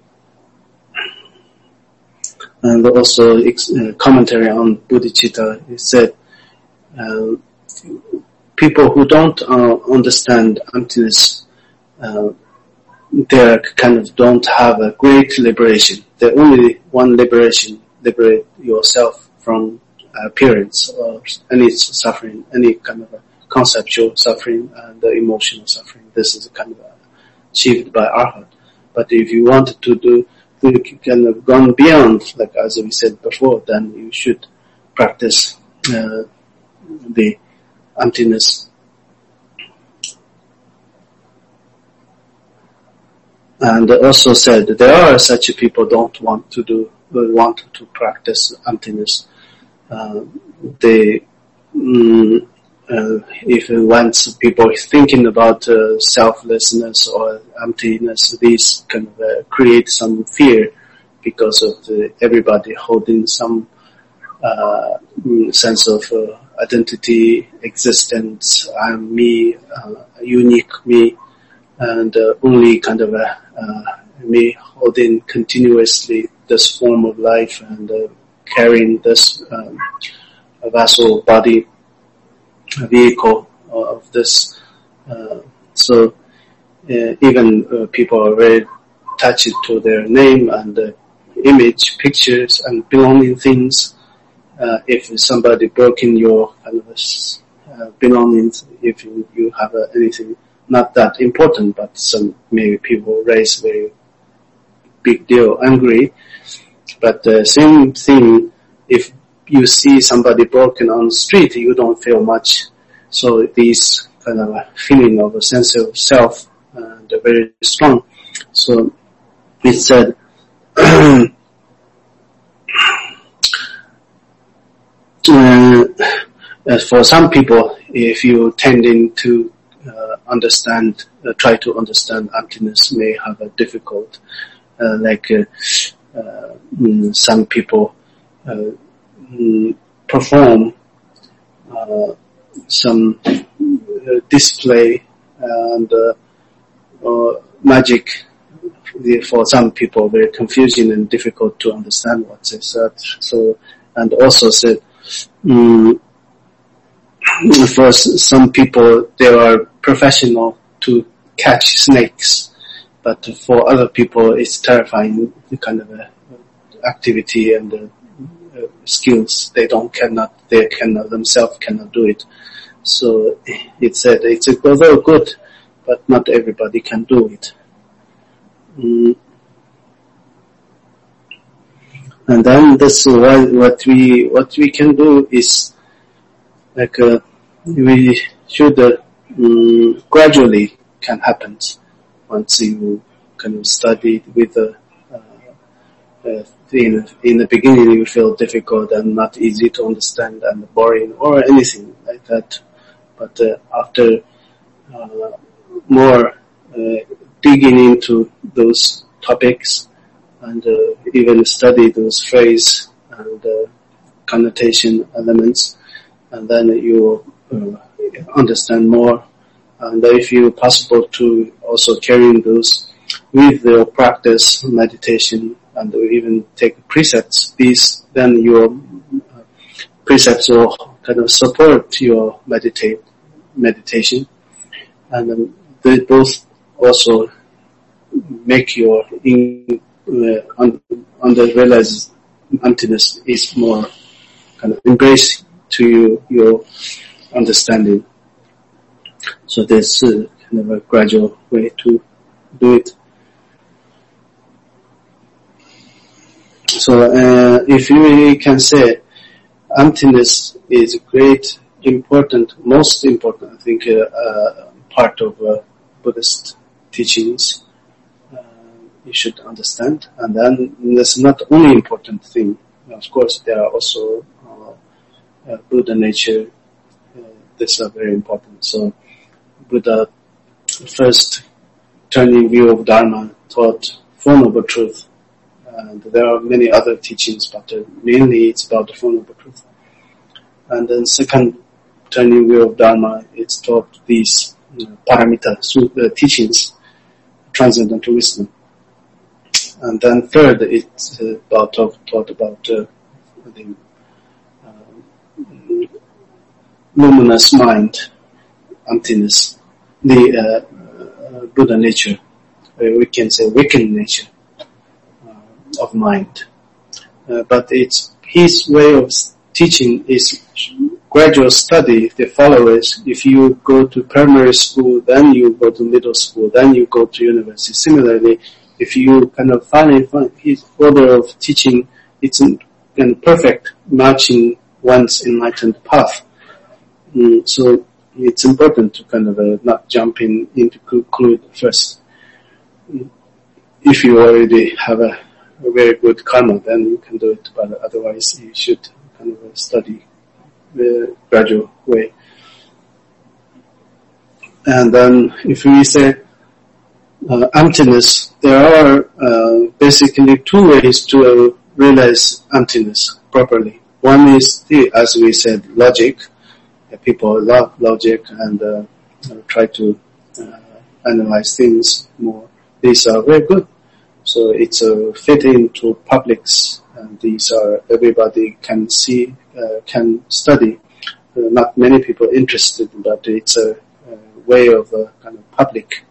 and also uh, commentary on Bodhicitta, it said, uh, people who don't uh, understand emptiness, uh, they kind of don't have a great liberation. The only one liberation, liberate yourself from appearance or any suffering, any kind of a conceptual suffering and emotional suffering. This is kind of achieved by arhat. But if you wanted to do you kind of gone beyond, like as we said before, then you should practice uh, the emptiness. And also said that there are such people don't want to do, want to practice emptiness. Uh, they, mm, uh, if once people are thinking about uh, selflessness or emptiness, these kind of uh, create some fear because of the, everybody holding some uh, sense of uh, identity, existence, I'm me, uh, unique me, and uh, only kind of a, uh, me holding continuously this form of life and uh, carrying this um, vessel, body, vehicle of this. Uh, so uh, even uh, people are very attached to their name and uh, image, pictures, and belonging things. Uh, if somebody broke in your kind of uh, belongings, if you, you have uh, anything not that important, but some maybe people raise very big deal, angry. But the uh, same thing, if you see somebody broken on the street, you don't feel much. So these kind of a feeling of a sense of self, uh, they're very strong. So it said, uh, for some people, if you tending to uh, understand, uh, try to understand emptiness, may have a difficult, uh, like uh, uh, some people uh, perform uh, some uh, display and uh, uh, magic. For some people, very confusing and difficult to understand what they said. So, and also said, um, for some people, they are professional to catch snakes, but for other people, it's terrifying, the kind of a activity and uh, skills they don't cannot, they cannot themselves cannot do it. So it said it's a although good, but not everybody can do it. Mm. And then this why what we what we can do is like uh, we should uh, um, gradually can happen once you can study with the uh, uh, in in the beginning you feel difficult and not easy to understand and boring or anything like that, but uh, after uh, more uh, digging into those topics and uh, even study those phrase and uh, connotation elements, and then you uh, understand more. And if you possible to also carry those with your practice, meditation, and even take precepts, these then your uh, precepts will kind of support your meditate meditation, and um, they both also make your in, uh, un, under realized emptiness is more kind of embrace to you, your understanding. So there's uh, kind of a gradual way to do it. So uh, if you really can say emptiness is a great, important, most important, I think, uh, uh, part of uh, Buddhist teachings, uh, you should understand. And then that's not only important thing. Of course, there are also uh, uh, Buddha nature. Uh, these are very important. So Buddha first turning view of Dharma taught Four Noble Truth. And there are many other teachings, but uh, mainly it's about the Four Noble Truth. And then second turning view of Dharma, it's taught these you know, paramita uh, teachings, transcendental wisdom. And then third, it's uh, about talk, taught about uh, the uh, luminous mind, emptiness, the uh, uh, Buddha nature, uh, we can say wicked nature uh, of mind. Uh, but it's his way of teaching is gradual study. The followers, if you go to primary school, then you go to middle school, then you go to university. Similarly, if you kind of find, find his order of teaching, it's in, in perfect matching one's enlightened path. Mm, so it's important to kind of uh, not jump in into conclude first. Mm, if you already have a, a very good karma, then you can do it, but otherwise you should kind of uh, study the gradual way. And then if we say uh, emptiness, there are uh, basically two ways to uh, realize emptiness properly. One is, the, as we said, logic. Uh, people love logic and uh, try to uh, analyze things more. These are very good. So it's a uh, fit into publics, and these are everybody can see, uh, can study. Uh, not many people interested, but it's a, a way of uh, kind of public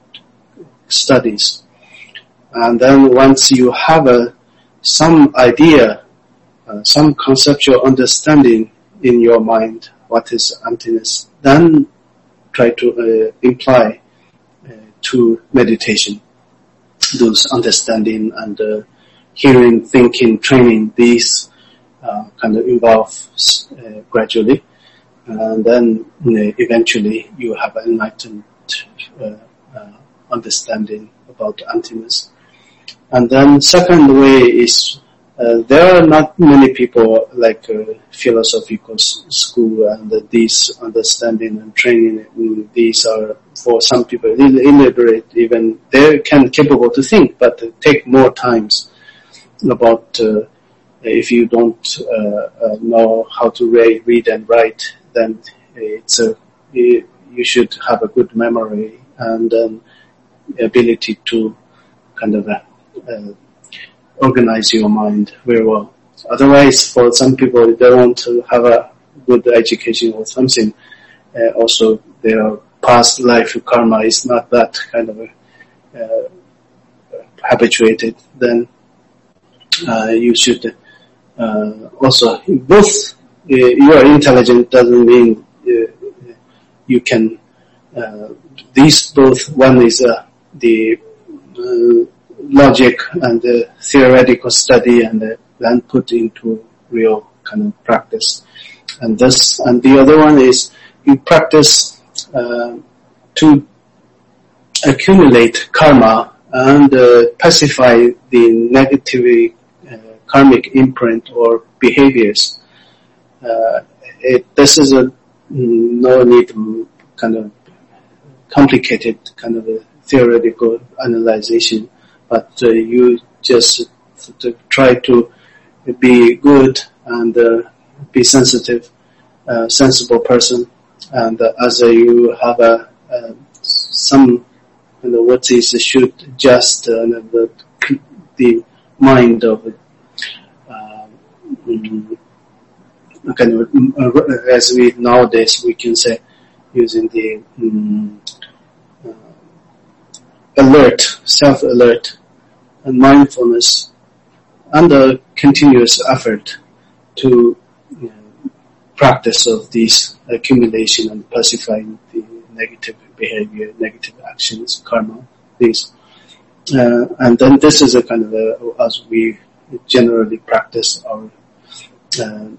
studies. And then once you have a some idea, uh, some conceptual understanding in your mind, what is emptiness, then try to uh, imply uh, to meditation. Those understanding and uh, hearing, thinking, training, these uh, kind of evolve uh, gradually. And then you know, eventually you have an enlightened uh, uh, understanding about emptiness. And then second way is uh, there are not many people like uh, philosophical school and uh, these understanding and training. Mm, these are for some people illiterate, even they can capable to think, but uh, take more times about uh, if you don't uh, uh, know how to read, read and write, then it's a you, you should have a good memory and um, ability to kind of uh, uh, organize your mind very well. Otherwise, for some people, they want to have a good education or something. Uh, also, their past life karma is not that kind of uh, habituated. Then uh, you should uh, also both. Uh, you are intelligent doesn't mean uh, you can. Uh, these both. One is uh, the uh, logic and the theoretical study, and uh, then put into real kind of practice. And this, and the other one is you practice uh, to accumulate karma and uh, pacify the negative uh, karmic imprint or behaviors. Uh, it, this is a no need kind of complicated kind of a theoretical analyzation, but uh, you just to try to be good and uh, be sensitive, uh, sensible person, and uh, as uh, you have a uh, some you know, what is should just uh, the the mind of uh, kind of uh, as we nowadays we can say using the um, uh, alert, self-alert, and mindfulness, and a continuous effort to you know, practice of these accumulation and pacifying the negative behavior, negative actions, karma, these. Uh, and then this is a kind of a, as we generally practice our uh,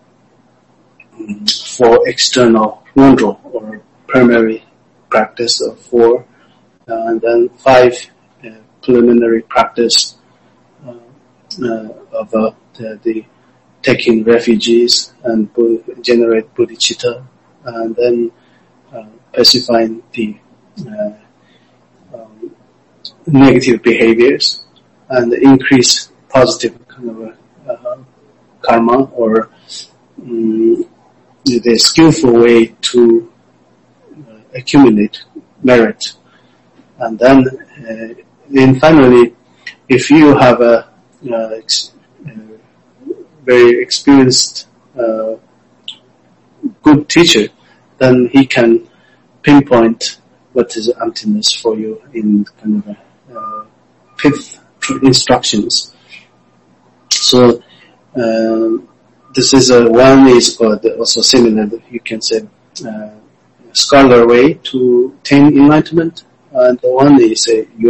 for external wondro or primary practice of four, uh, and then five uh, preliminary practice uh, uh, of uh, the, the taking refugees and bu- generate bodhicitta, and then uh, pacifying the uh, um, negative behaviors and increase positive kind of a, uh, karma or um, the skillful way to uh, accumulate merit. And then, uh, then finally, if you have a uh, ex- uh, very experienced uh, good teacher, then he can pinpoint what is emptiness for you in kind of a, uh, fifth instructions. So um, this is a one is called also similar. You can say uh, scholar way to attain enlightenment, and the one is a yogic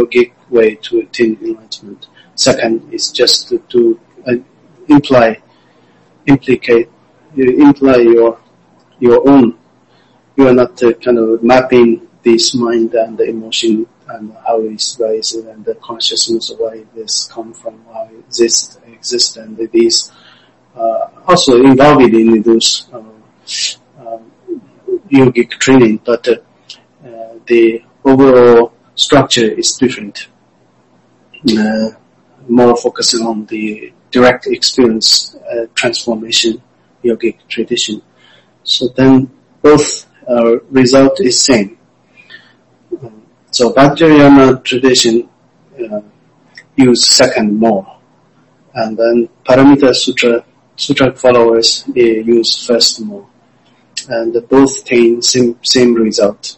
way to attain enlightenment. Second is just to, to uh, imply, implicate, you imply your your own. You are not uh, kind of mapping this mind and the emotion and how it's rising and the consciousness of why this come from, how this exists, and these uh, also involved in those uh, um, yogic training, but uh, uh, the overall structure is different. Uh, more focusing on the direct experience uh, transformation yogic tradition. So then both uh, result is same. Um, so Vajrayana tradition uh, use second more, and then Paramita Sutra Sutra followers uh, use first more, and both attain same same result.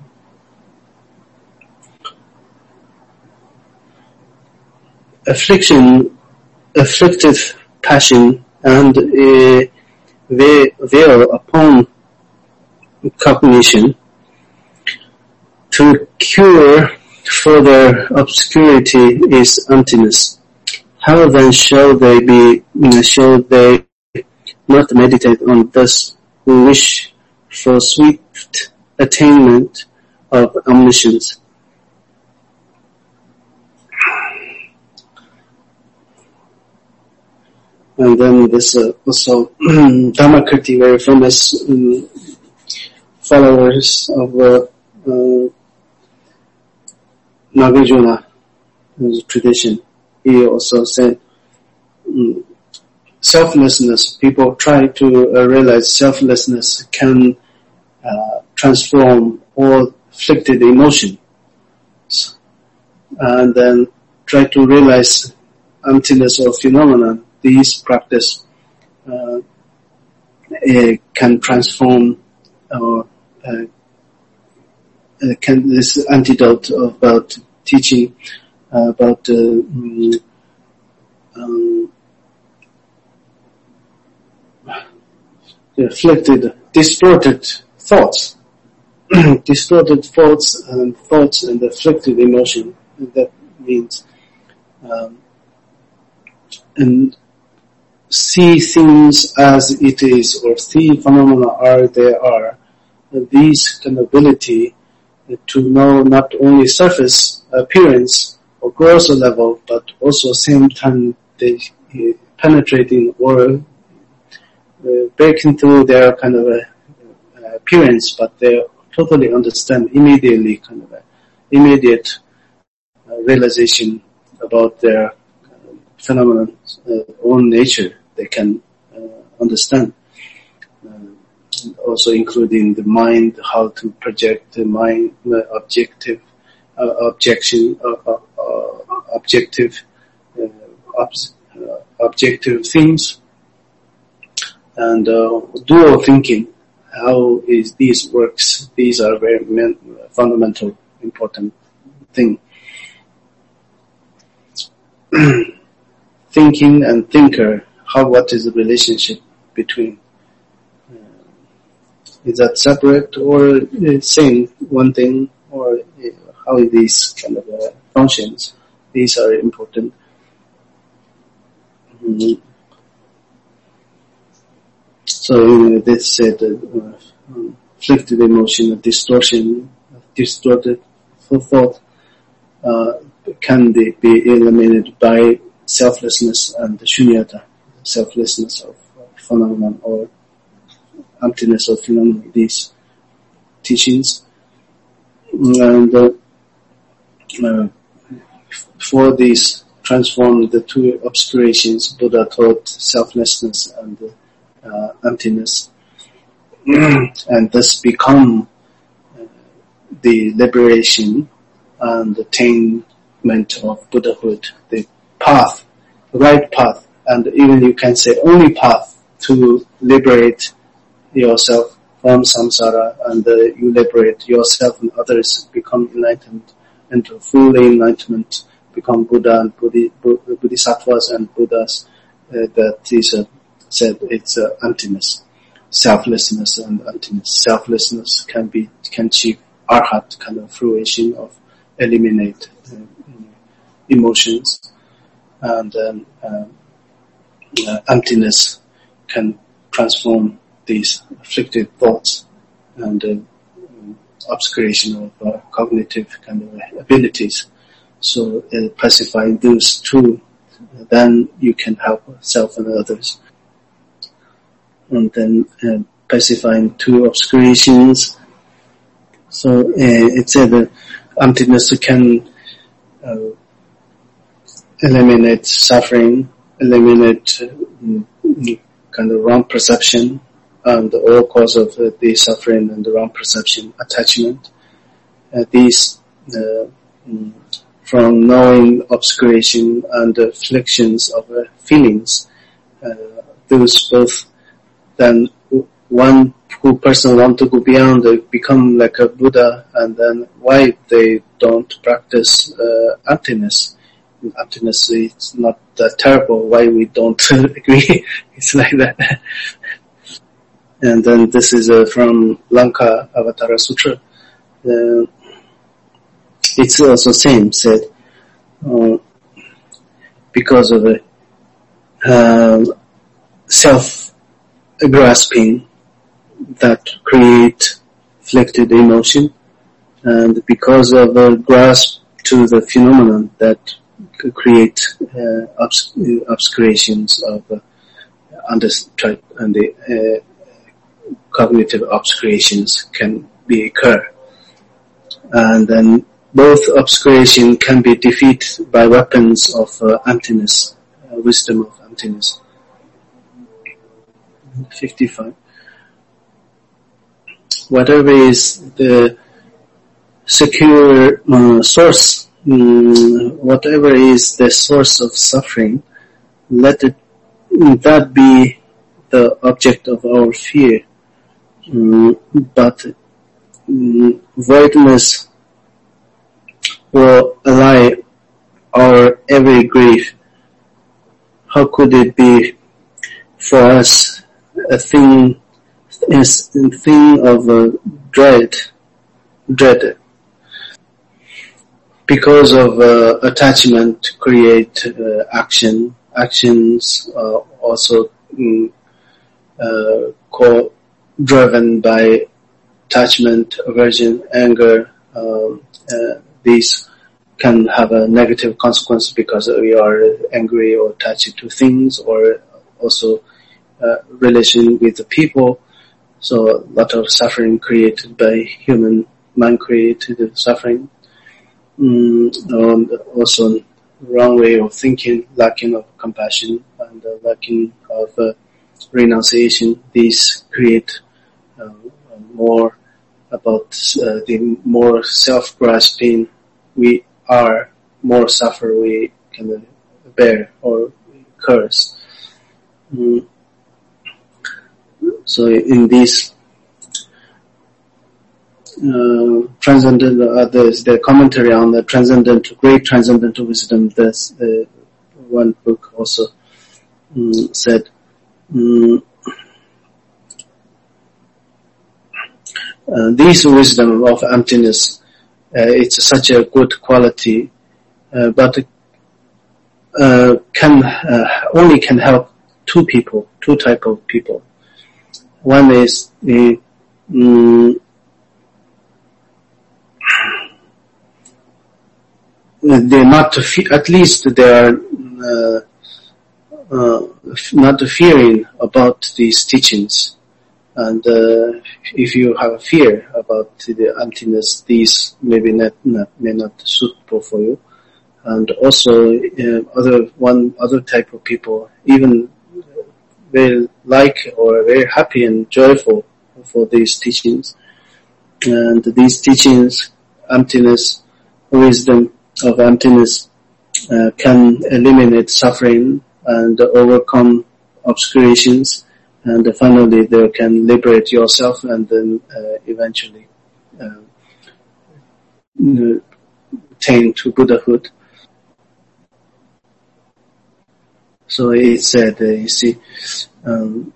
Affliction, afflicted passion, and a veil upon cognition to cure further obscurity is emptiness. How then shall they be? Shall they not meditate on this who wish for swift attainment of omniscience? And then this uh, also Dhammakirti, very famous um, followers of uh, uh, Nagarjuna tradition. He also said um, selflessness. People try to uh, realize selflessness can uh, transform all afflicted emotions, and then try to realize emptiness of phenomena. These practice uh, uh, can transform uh, uh, uh, can this antidote about teaching uh, about uh, um, the afflicted, distorted thoughts, distorted thoughts and thoughts and afflicted emotion. And that means um, and see things as it is, or see phenomena are they are. And these kind of ability to know not only surface appearance or gross level, but also same time they uh, penetrating or uh, breaking through their kind of uh, appearance, but they totally understand immediately, kind of a immediate uh, realization about their uh, phenomenon, uh, own nature. They can uh, understand. Uh, also including the mind, how to project the mind, the objective, uh, objection, uh, uh, uh, objective, uh, ob- uh, objective things, and uh, dual thinking. How is these works? These are very men- fundamental, important thing. Thinking and thinker. How, what is the relationship between? Uh, is that separate or uh, same one thing, or uh, how these kind of uh, functions? These are important. Mm-hmm. So uh, this said, uh, afflicted emotion, distortion, distorted thought uh, can be, be eliminated by selflessness and shunyata. Selflessness of phenomenon or emptiness of phenomenon, these teachings. And uh, uh, for these transform the two obscurations, Buddha taught selflessness and uh, emptiness, and thus become uh, the liberation and attainment of Buddhahood, the path, the right path. And even you can say only path to liberate yourself from samsara, and uh, you liberate yourself and others, become enlightened, and to full enlightenment, become Buddha and Bodhi, Bodhisattvas and Buddhas. Uh, that is uh, said it's uh, emptiness, selflessness and emptiness. Selflessness can be can achieve arhat, kind of fruition of eliminate uh, emotions, and then uh, uh, emptiness can transform these afflicted thoughts and uh, obscuration of uh, cognitive kind of abilities. So uh, pacifying those two, then you can help self and others. And then uh, pacifying two obscurations. So uh, it said that emptiness can uh, eliminate suffering, eliminate uh, kind of wrong perception, and all cause of uh, the suffering and the wrong perception, attachment. Uh, these uh, from knowing obscuration and the afflictions of uh, feelings, uh, those both, then one who person want to go beyond, uh, become like a Buddha, and then why they don't practice uh, emptiness. Emptiness is not that terrible, why we don't agree, it's like that. And then this is uh, from Lanka Avatara Sutra. Uh, it's also same, said, uh, because of the uh, self-grasping that create afflicted emotion, and because of the grasp to the phenomenon that create uh, obs- obscurations of uh, under and the uh, cognitive obscurations can be occur. And then both obscuration can be defeated by weapons of uh, emptiness, uh, wisdom of emptiness. fifty-five. Whatever is the secure uh, source, um, whatever is the source of suffering, let it that be the object of our fear. Um, but um, voidness will allay our every grief. How could it be for us a thing is a thing of uh, dread, dread, because of uh, attachment create uh, action. Actions uh, also um, uh, call, driven by attachment, aversion, anger. Um, uh, these can have a negative consequence because we are angry or attached to things, or also uh, relation with the people. So a lot of suffering created by human mind created suffering. Mm, and also wrong way of thinking, lacking of compassion, and uh, lacking of uh, renunciation. These create uh, more about uh, the more self-grasping we are, more suffer we can bear or curse. Mm. So in these uh, transcendental, uh, there's the commentary on the transcendental, great transcendental wisdom. There's uh, one book also um, said, um, uh, this wisdom of emptiness, uh, it's such a good quality, uh, but uh, can uh, only can help two people, two type of people. One is the um, they're not fe- at least they are uh, uh, not fearing about these teachings, and uh, if you have a fear about the emptiness, these maybe not, not may not suitable for you. And also uh, other one other type of people, even very like or very happy and joyful for these teachings. And these teachings, emptiness, wisdom of emptiness, uh, can eliminate suffering and overcome obscurations, and finally they can liberate yourself, and then uh, eventually uh, attain to Buddhahood. So it said, uh, you see, um,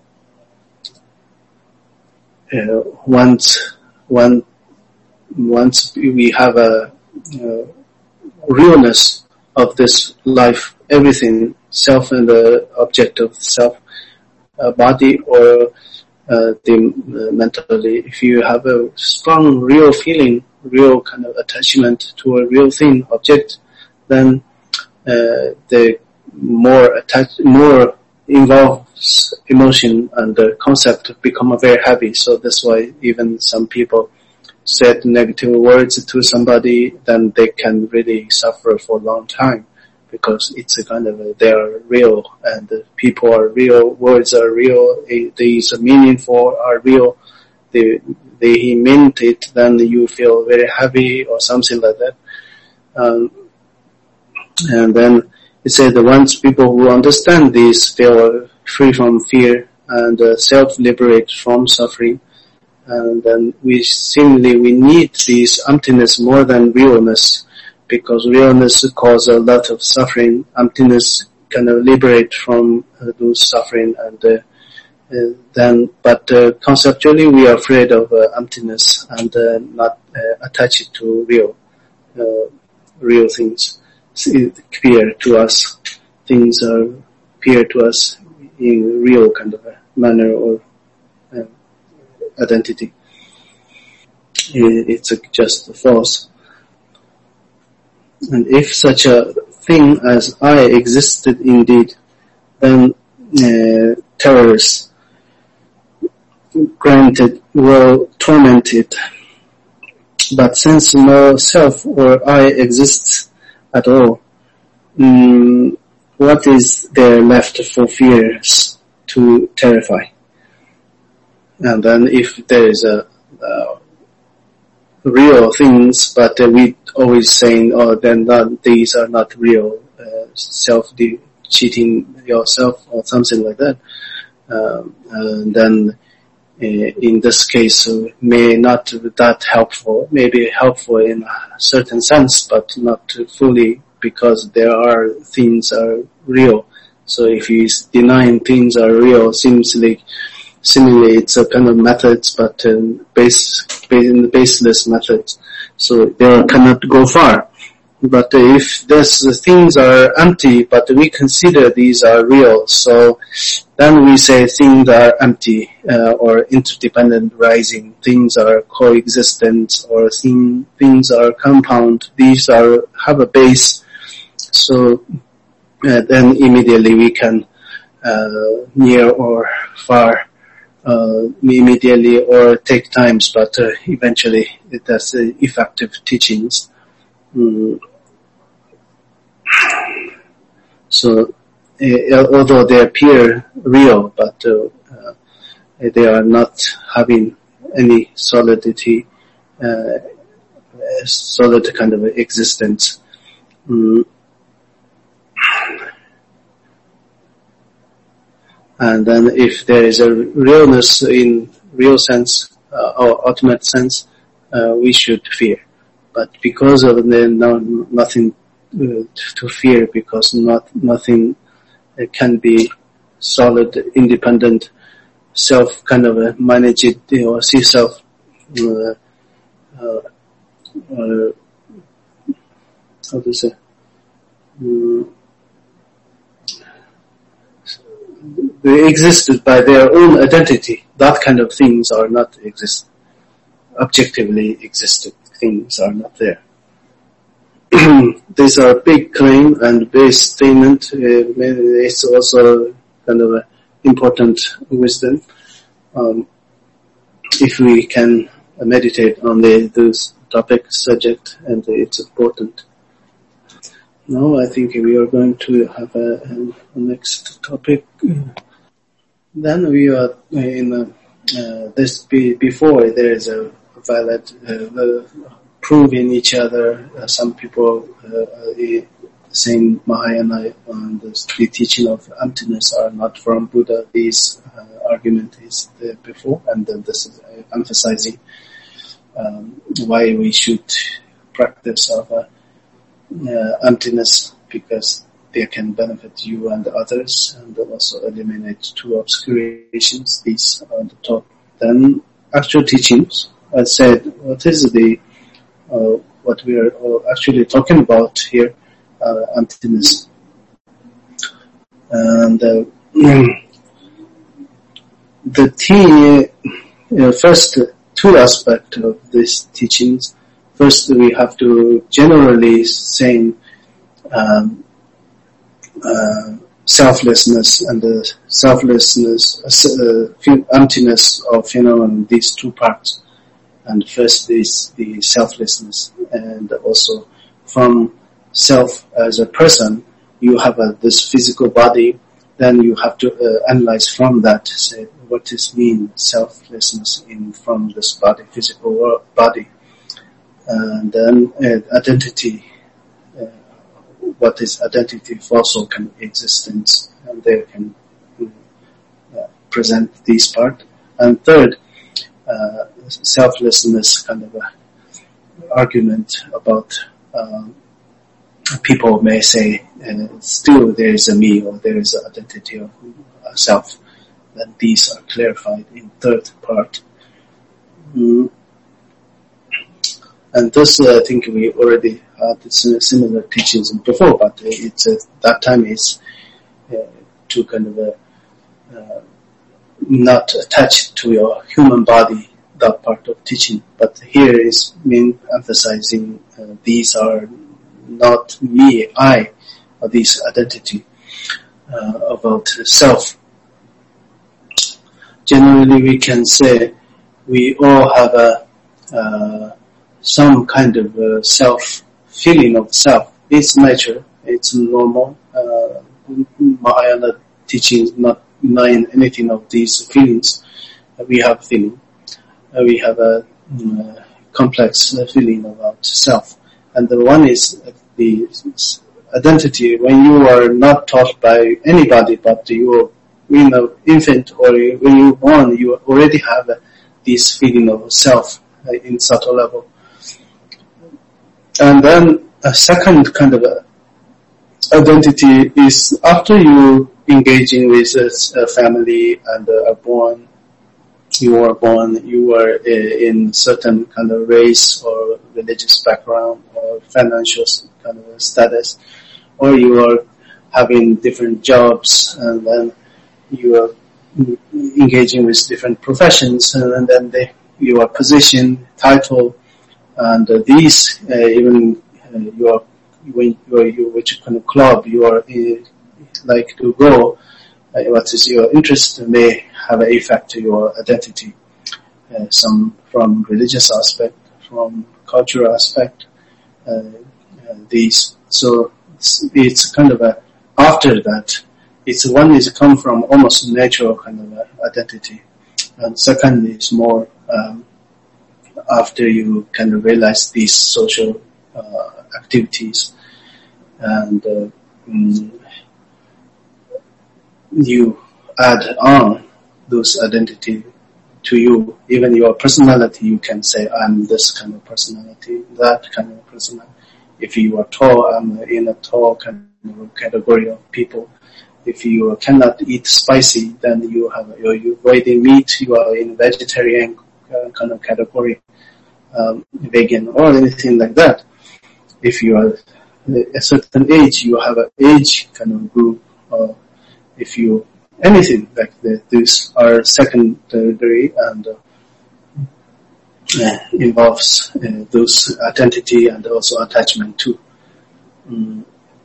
uh, once, one, once we have a uh, realness of this life, everything, self and the object of self, uh, body or uh, the uh, mentally. If you have a strong, real feeling, real kind of attachment to a real thing, object, then uh, the more attached, more involves emotion and the concept become very heavy. So that's why even some people said negative words to somebody, then they can really suffer for a long time, because it's a kind of a, they are real, and the people are real, words are real, these are meaningful, are real. They, they he meant it, then you feel very heavy or something like that. Um, and then it said the ones people who understand this feel free from fear and uh, self-liberate from suffering. And then we seemingly we need this emptiness more than realness, because realness causes a lot of suffering. Emptiness kind of liberate from uh, those suffering, and uh, uh, then but uh, conceptually we are afraid of uh, emptiness and uh, not uh, attached to real uh, real things. It's clear to us, things are clear to us in real kind of a manner or uh, identity. It's just false. And if such a thing as I existed indeed, then uh, terrors granted will torment it. But since no self or I exists at all, um, what is there left for fears to terrify? And then if there is a uh, real things, but uh, we always saying, oh, then that, these are not real, uh, self-cheating yourself or something like that. Um, and then uh, in this case, uh, may not that helpful, maybe helpful in a certain sense, but not fully, because there are things are real. So if you denying things are real, seems like Similarly, it's a kind of methods, but um, base, base, baseless methods. So they cannot go far. But uh, if these uh, things are empty, but we consider these are real, so then we say things are empty uh, or interdependent rising. Things are coexistent, or thing, things are compound. These are have a base. So uh, then immediately we can uh, near or far. Uh, immediately or take times, but uh, eventually it has uh, effective teachings. Mm. So, uh, although they appear real, but uh, uh, they are not having any solidity, uh, solid kind of existence. Mm. And then if there is a realness in real sense, uh, or ultimate sense, uh, we should fear. But because of the no, nothing uh, to fear, because not nothing uh, can be solid, independent, self kind of uh, manage it, or see self, uh, uh, uh, how to say, um, they existed by their own identity. That kind of things are not exist. Objectively existed things are not there. These are big claim and base statement. Uh, it's also kind of an important wisdom. Um, if we can meditate on the those topic subject, and it's important. Now I think we are going to have a, a next topic. Then we are in a, uh, this be, before there is a valid uh, proving each other. Uh, some people uh, uh, saying Mahayana and the, the teaching of emptiness are not from Buddha. This uh, argument is there before, and then this is uh, emphasizing um, why we should practice of uh, uh, emptiness, because they can benefit you and others, and also eliminate two obscurations. These are the top. Then actual teachings. I said, what is the uh, what we are actually talking about here? uh, emptiness. And uh, the key, uh, first two aspects of these teachings. First, we have to generally say um, uh, selflessness and the selflessness, uh, emptiness of phenomenon, these two parts. And first is the selflessness, and also from self as a person, you have a, this physical body, then you have to uh, analyze from that, say, what does mean selflessness in from this body, physical body. And then uh, identity, uh, what is identity for also can existence, and they can uh, present this part. And third, uh, selflessness kind of a argument about um, people may say uh, still there is a me or there is an identity of a self. Then these are clarified in third part. Mm. And this, uh, I think we already had similar teachings before, but it's uh, that time is uh, to kind of uh, uh, not attached to your human body, that part of teaching. But here is main emphasizing uh, these are not me, I, or this identity uh, about self. Generally, we can say we all have a uh, some kind of uh, self, feeling of self. It's nature, it's normal. Uh, Mahayana teaching not denying anything of these feelings. Uh, we have feeling. Uh, we have a um, complex uh, feeling about self. And the one is uh, the identity. When you are not taught by anybody, but you are you know, infant or when you're born, you already have uh, this feeling of self uh, in subtle level. And then a second kind of a identity is after you engaging with a, a family and uh, are born, you are born, you are uh, in certain kind of race or religious background or financial kind of status, or you are having different jobs, and then you are engaging with different professions, and then they, your position, title, and uh, these uh, even uh, you are when you are you which kind of club you are uh, like to go, uh, what is your interest may have an effect to your identity. Uh, some from religious aspect, from cultural aspect, uh, uh, these. So it's, it's kind of a after that. It's one is come from almost natural kind of a identity, and second is more. Um, after you kind of realize these social uh, activities, and uh, mm, you add on those identity to you, even your personality, you can say, I'm this kind of personality, that kind of personality. If you are tall, I'm in a tall kind of category of people. If you cannot eat spicy, then you have, you, you avoiding meat, you are in vegetarian uh, kind of category. Um, vegan or anything like that. If you are a certain age, you have an age kind of group, or if you anything like that, these are secondary and uh, uh, involves uh, those identity and also attachment too. Mm.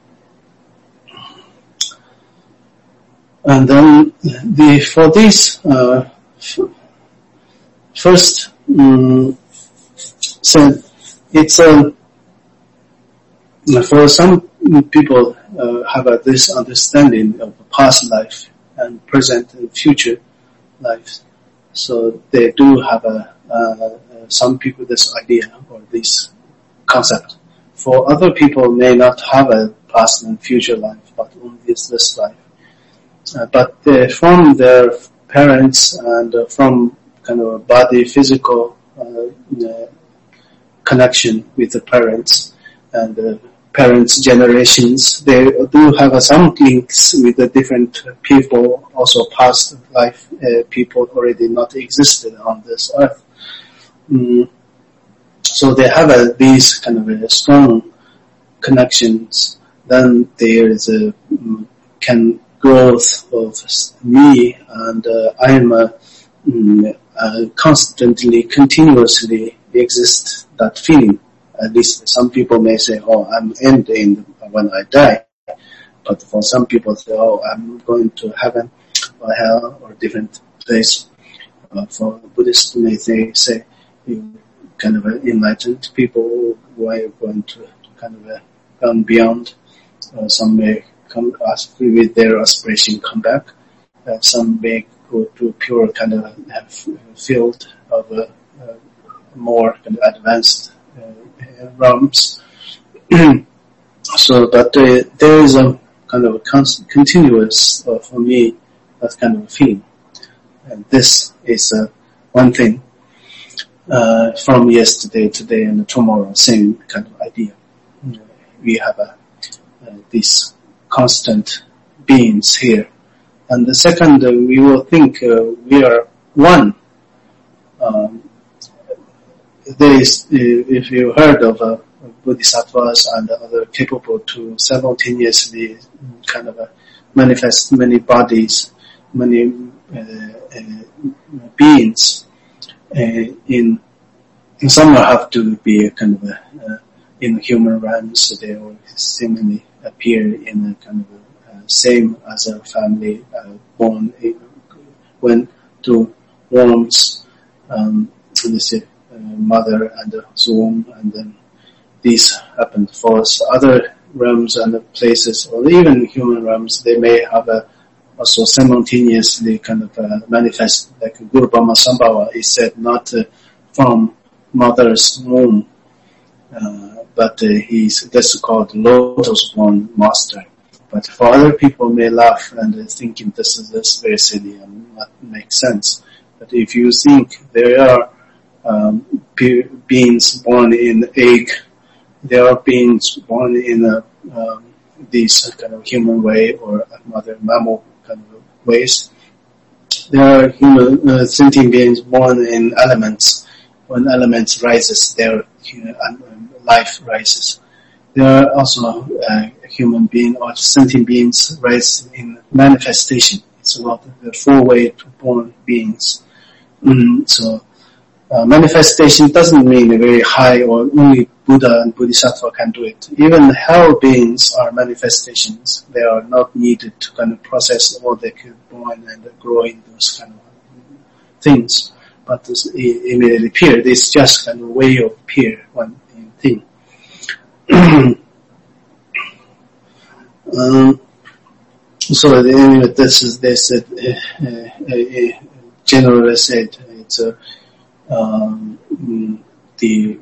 And then the for this uh, f- first. Um, So it's uh, for some people uh, have a, this understanding of past life and present and future life. So they do have a uh, some people this idea or this concept. For other people may not have a past and future life, but only this, this life. Uh, but uh, from their parents and uh, from kind of body physical uh, uh, connection with the parents and the parents' generations, they do have uh, some links with the different people, also past life uh, people already not existed on this earth. Mm. So they have uh, these kind of uh, strong connections then there is a um, can growth of me, and uh, I am a, um, uh, constantly, continuously exist that feeling. At least some people may say, "Oh, I'm ending when I die," but for some people, say, "Oh, I'm going to heaven or hell or different place." Uh, for Buddhists, may they say, you kind of uh, enlightened people who are going to kind of uh, gone beyond. Uh, some may come ask with their aspiration come back. Uh, some may go to pure kind of have field of uh, uh, more kind of advanced uh, realms. So, but uh, there is a kind of a constant, continuous uh, for me that kind of a feeling. And this is uh, one thing uh, from yesterday, today, and tomorrow. Same kind of idea. Uh, we have a Uh, these constant beings here. And the second, uh, we will think uh, we are one. Um, there is, uh, if you heard of uh, bodhisattvas and other capable to simultaneously kind of uh, manifest many bodies, many uh, uh, beings, uh, in, in some have to be a kind of a, uh, in human realms, so they will seemingly appear in a kind of a, uh, same as a family uh, born in, went to worms, um, let's say, uh, mother and a womb, and then these happen for other realms and places, or even human realms. They may have a also simultaneously kind of uh, manifest, like Guru Brahma Sambhava is said not uh, from mother's womb. Uh, but uh, he's that's called lotus-born master. But for other people may laugh and uh, thinking this is this very silly and not make sense. But if you think there are um, be- beings born in egg, there are beings born in a, um, this kind of human way or mother mammal kind of ways. There are human uh, sentient beings born in elements. When elements rises, their uh, life rises. There are also uh, human beings or sentient beings rise in manifestation. It's about the four way to born beings. Mm, so uh, manifestation doesn't mean a very high or only Buddha and Bodhisattva can do it. Even hell beings are manifestations. They are not needed to kind of process all they could born and grow in those kind of things. But this immediately appear. It's just kind of way of appear one thing. um, so anyway, this is this uh, uh, uh, generally said it's uh, um, the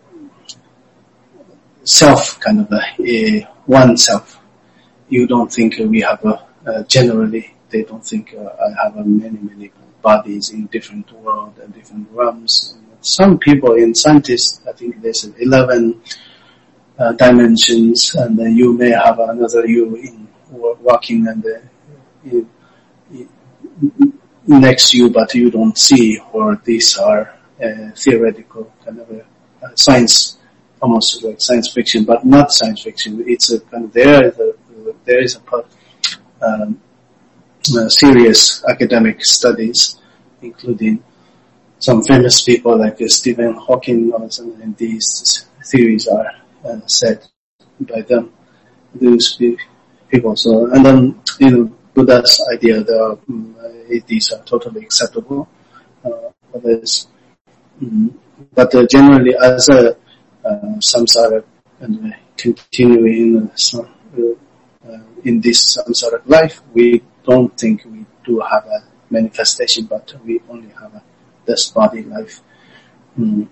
self kind of a, a one self. You don't think we have a uh, generally. They don't think uh, I have a many many bodies in different world and different realms. Some people in scientists, I think there's eleven uh, dimensions, and then you may have another you in walking and uh, in, in, next you, but you don't see. Or these are uh, theoretical kind of a, uh, science, almost like science fiction, but not science fiction. It's a kind of there is a there is a um, uh, serious academic studies, including some famous people like uh, Stephen Hawking or something, and these theories are uh, said by them, those people. So, and then, you know, Buddha's idea, the, um, uh, these are totally acceptable. Uh, others, um, but uh, generally as a uh, samsara and uh, continuing uh, some, uh, uh, in this samsara life, we don't think we do have a manifestation, but we only have a this body life. Mm.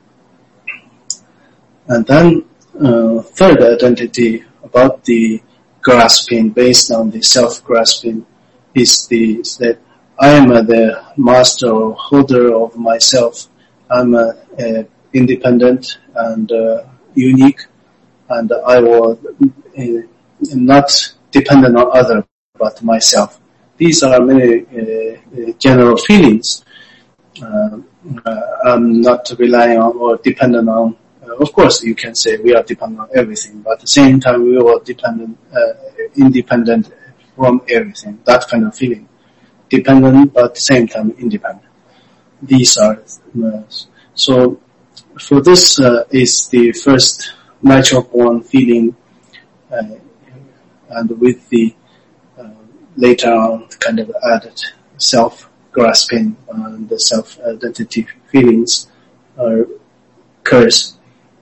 And then uh, third identity about the grasping, based on the self-grasping, is the is that I am uh, the master or holder of myself. I'm uh, uh, independent and uh, unique, and I will uh, not dependent on other but myself. These are many uh, general feelings. Uh, uh, I'm not relying on or dependent on uh, Uh, of course, you can say we are dependent on everything, but at the same time, we are dependent, uh, independent from everything. That kind of feeling. Dependent, but at the same time, independent. These are, uh, so, for this uh, is the first natural born feeling, uh, and with the uh, later on kind of added self-grasping and the self-identity feelings uh, occurs.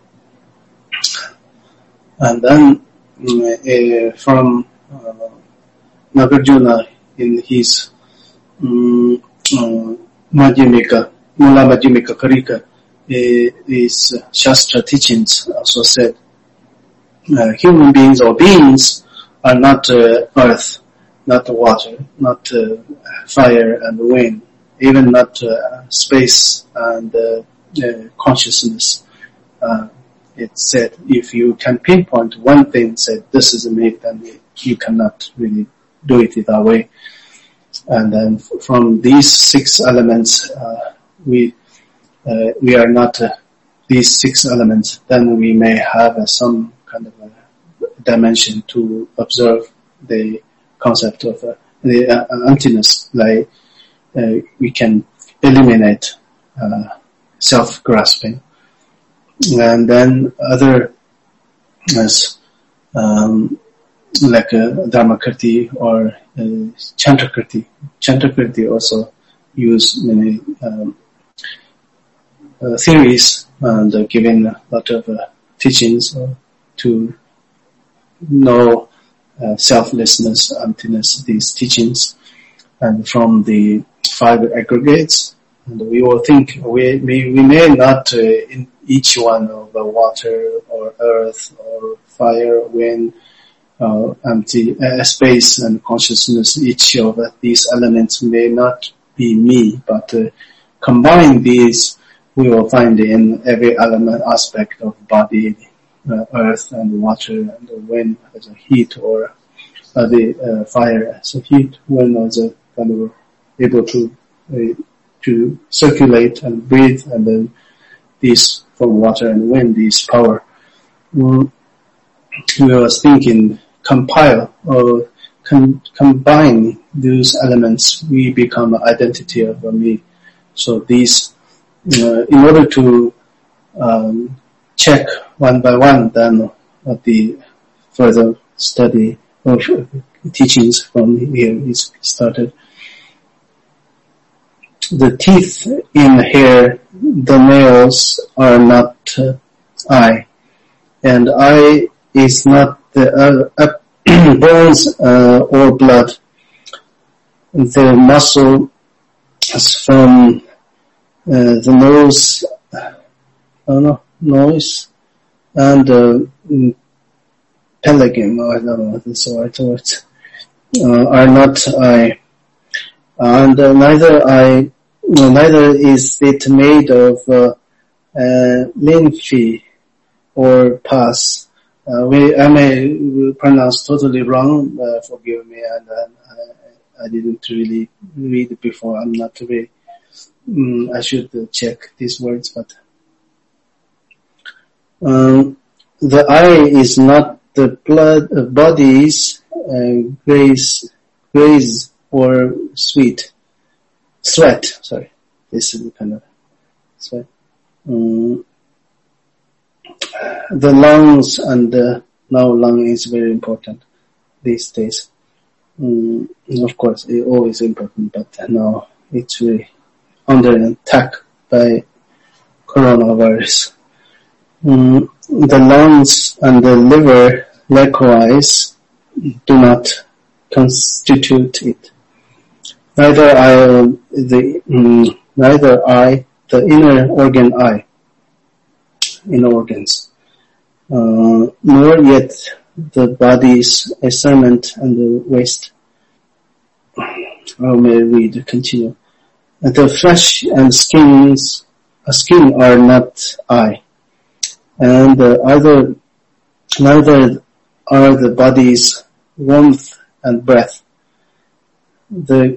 And then uh, from uh, Nagarjuna in his um, uh, Madhyamika, Mula Madhyamika Karika, his uh, Shastra teachings also said, uh, human beings or beings are not uh, earth, not water, not uh, fire and wind, even not uh, space and uh, uh, consciousness. Uh, it said if you can pinpoint one thing, said this is me, then you cannot really do it that way. And then from these six elements, uh, we uh, we are not uh, these six elements. Then we may have uh, some kind of a dimension to observe the concept of uh, the uh, emptiness. Like uh, we can eliminate uh, self-grasping, and then other as um, like uh, Dharmakirti or uh, Chantakirti. Chantakirti also use many um, uh, theories and uh, giving a lot of uh, teachings uh, to know uh, selflessness, emptiness, these teachings, and from the five aggregates. And we will think we we, we may not uh, in each one of the water or earth or fire, wind, uh, empty uh, space and consciousness. Each of uh, these elements may not be me, but uh, combine these, we will find in every element aspect of body, uh, earth and water and the wind as a heat, or uh, the uh, fire as a heat, wind as a kind of able to uh, to circulate and breathe, and then these from water and wind, these power. Mm, we were thinking compile or com- combine these elements, we become an identity of a me. So these, uh, in order to um, check one by one, then uh, the further study of teachings from here is started. The teeth in hair, the nails are not uh, eye, and eye is not the uh, uh, bones uh, or blood. The muscle is from uh, the nose, I don't know, nose, and uh, pelagin, I don't know what is the right word, uh, are not eye, and uh, neither eye. Neither is it made of uh, uh, lymphy or pus. Uh, we, I may pronounce totally wrong, uh, forgive me, and uh, I, I didn't really read it before. I'm not very, um, I should uh, check these words, but um, the eye is not the blood, uh, body's uh, grace, grace or sweet. Sweat, sorry. This is kind of sweat. Um, the lungs and the, now lung is very important these days. Um, of course, it's always important, but now it's really under attack by coronavirus. Um, the lungs and the liver likewise do not constitute it. Neither I, the um, neither I, the inner organ I, inner organs, uh, nor yet the body's excrement and the waste. I may read, continue. The flesh and skins, uh, skin are not I, and uh, either neither are the body's warmth and breath. The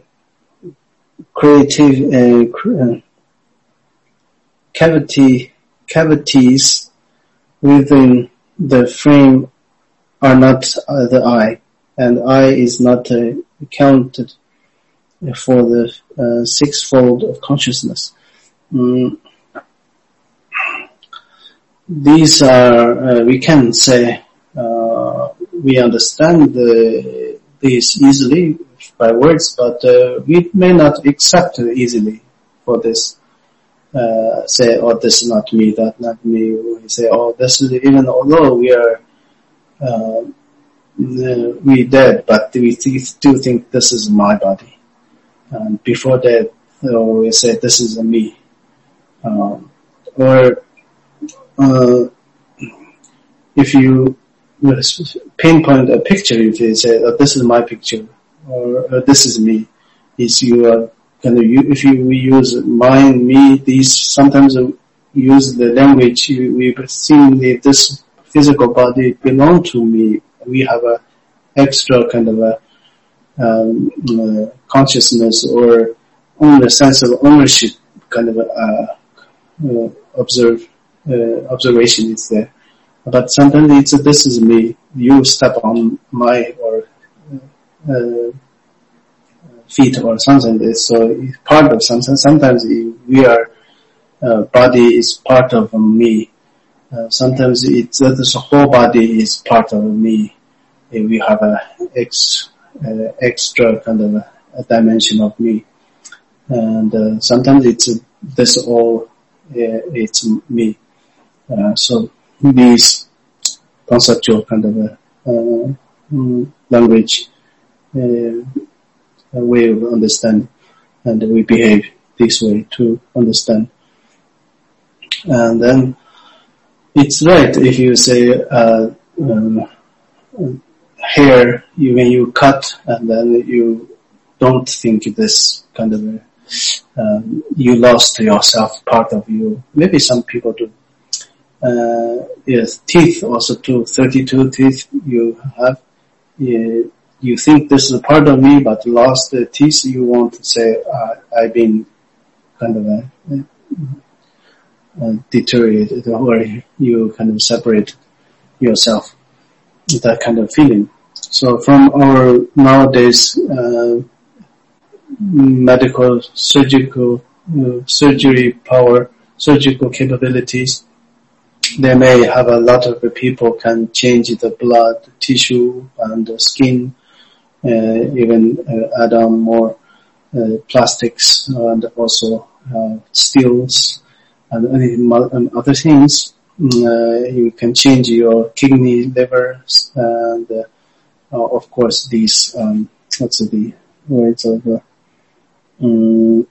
creative uh, cavity cavities within the frame are not uh, the I, and I is not uh, counted for the uh, sixfold of consciousness. Mm. These are, uh, we can say, uh, we understand the, these easily by words, but uh, we may not accept it easily for this. Uh, say, oh, this is not me, that not me. We say, oh, this is, even although we are, uh, we dead, but we do think this is my body. And before that, you know, we say, this is a me. Um, or, uh, if you pinpoint a picture, if you say, oh, this is my picture, or, or this is me, is you are kind of, if you, we use mine, me, these, sometimes use the language, we seem that this physical body belong to me. We have a extra kind of a, um, uh, consciousness or own a sense of ownership kind of a, uh, uh, observe, uh, observation is there. But sometimes it's a, this is me, you step on my, or, uh, feet or something. So it's part of something. Sometimes we are, uh, body is part of me. Uh, sometimes it's, uh, the whole body is part of me. We have a ex, uh, extra kind of a, a dimension of me. And, uh, sometimes it's, uh, this all, uh, it's me. Uh, so these conceptual kind of a, uh, um, language, uh, a way of understanding, and we behave this way to understand. And then it's right if you say uh, um, hair, you, when you cut, and then you don't think this kind of a, um, you lost yourself, part of you. Maybe some people do. Uh, yes, teeth also too. thirty-two teeth you have. Yeah, you think this is a part of me, but lost the teeth, you want to say, uh, I've been kind of a, uh, deteriorated, or you kind of separate yourself, that kind of feeling. So from our nowadays, uh, medical, surgical, uh, surgery power, surgical capabilities, they may have a lot of the people can change the blood, tissue, and the skin, Uh, even uh, add on more uh, plastics and also uh, steels and, and other things. Uh, you can change your kidney, liver, and uh, uh, of course these um, what's the words of uh, um,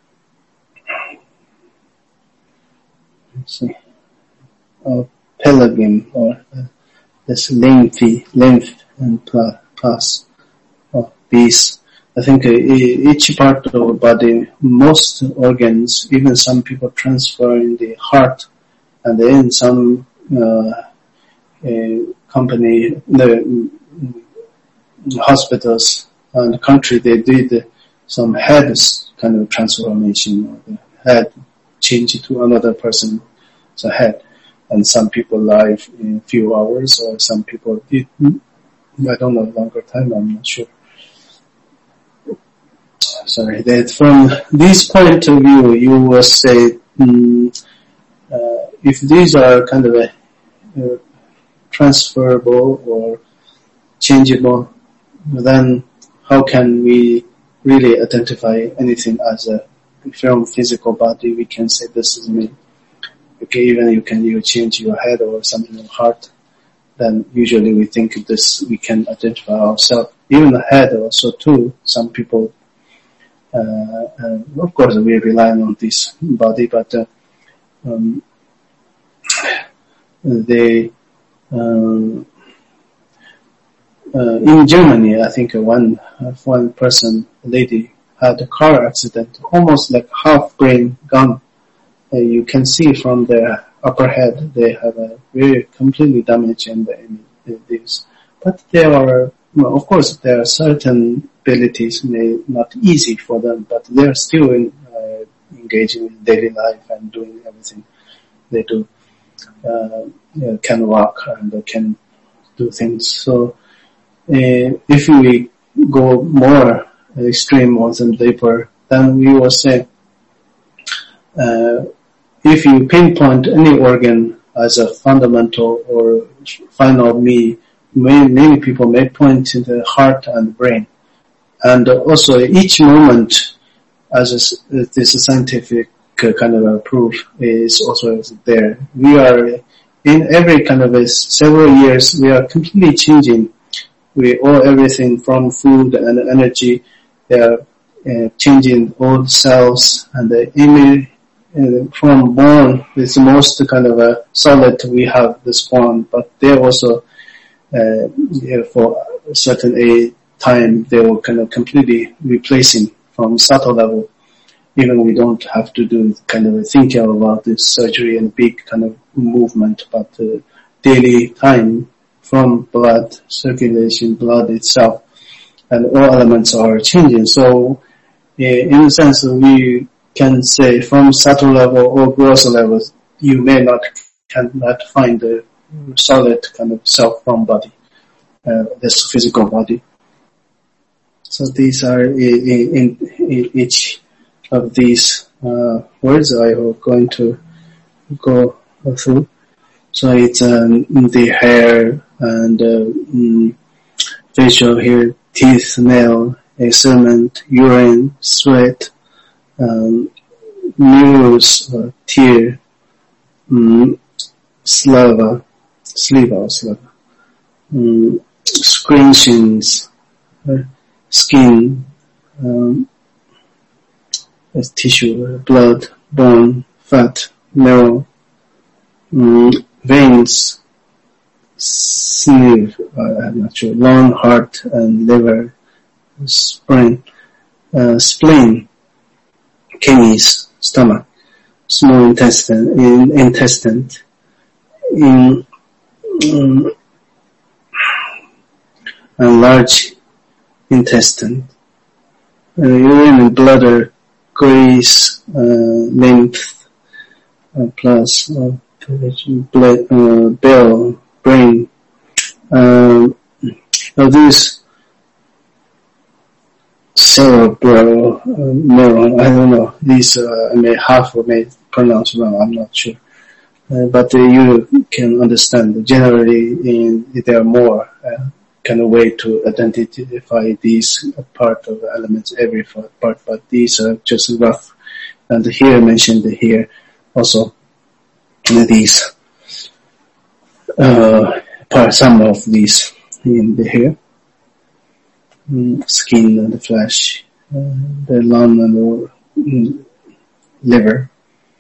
let's see, uh, pelagin, or uh, this lymphy, lymph and pus. These, I think uh, each part of the body, most organs, even some people transfer in the heart, and in some uh, uh, company, the hospitals and the country, they did some head kind of transformation, or the head changed to another person's head, and some people live in a few hours, or some people did, I don't know, longer time, I'm not sure. Sorry, that from this point of view, you will say, mm, uh, if these are kind of a, uh, transferable or changeable, then how can we really identify anything as a from physical body? We can say this is me. Okay, even you can you change your head or something in heart, then usually we think this we can identify ourselves. Even the head also too. Some people. Uh, uh, of course, we rely on this body, but uh, um, they um, uh, in Germany, I think one uh, one person, a lady, had a car accident, almost like half brain gone. Uh, you can see from their upper head they have a very completely damaged in the in this. But there are, well, of course, there are certain abilities may not easy for them, but they are still in, uh, engaging in daily life and doing everything they do. uh, uh, can walk and can do things. So uh, if we go more extreme or some deeper, then we will say uh, if you pinpoint any organ as a fundamental or final me, many, many people may point to the heart and brain. And also each moment, as a, this scientific kind of a proof is also there. We are in every kind of a several years, we are completely changing. We all everything from food and energy, they are uh, changing all cells and the image uh, from bone is the most kind of a solid we have this bone, but they're also uh, yeah, for a certain a time they will kind of completely replacing from subtle level. Even we don't have to do kind of thinking about this surgery and big kind of movement, but uh, daily time from blood circulation, blood itself, and all elements are changing. So, uh, in a sense, we can say from subtle level or gross level, you may not cannot find the solid kind of self from body, uh, this physical body. So these are in, in, in each of these uh, words I am going to go through. So it's um, the hair and uh, mm, facial hair, teeth, nail, excrement, urine, sweat, um, mucus, uh, tear, um, saliva, saliva, saliva, um, scratchings, uh, skin, um, tissue, blood, bone, fat, marrow, um, veins, sleeve, uh, I'm not sure, lung, heart, and liver, spleen, uh, spleen, kidneys, stomach, small intestine, in, intestine, in, um, and large intestine, uh, urine and bladder, grease, uh, lymph, uh, plus uh, blood, uh, bile, brain. Um, now these cerebral uh, neuron, I don't know. These uh, I may half or may pronounce wrong. I'm not sure, uh, but uh, you can understand. Generally, in there are more. Uh, kind of way to identify these part of the elements, every part, but these are just rough. And here mentioned here also these uh, part, some of these in the hair, skin and the flesh, uh, the lung and the mm, liver.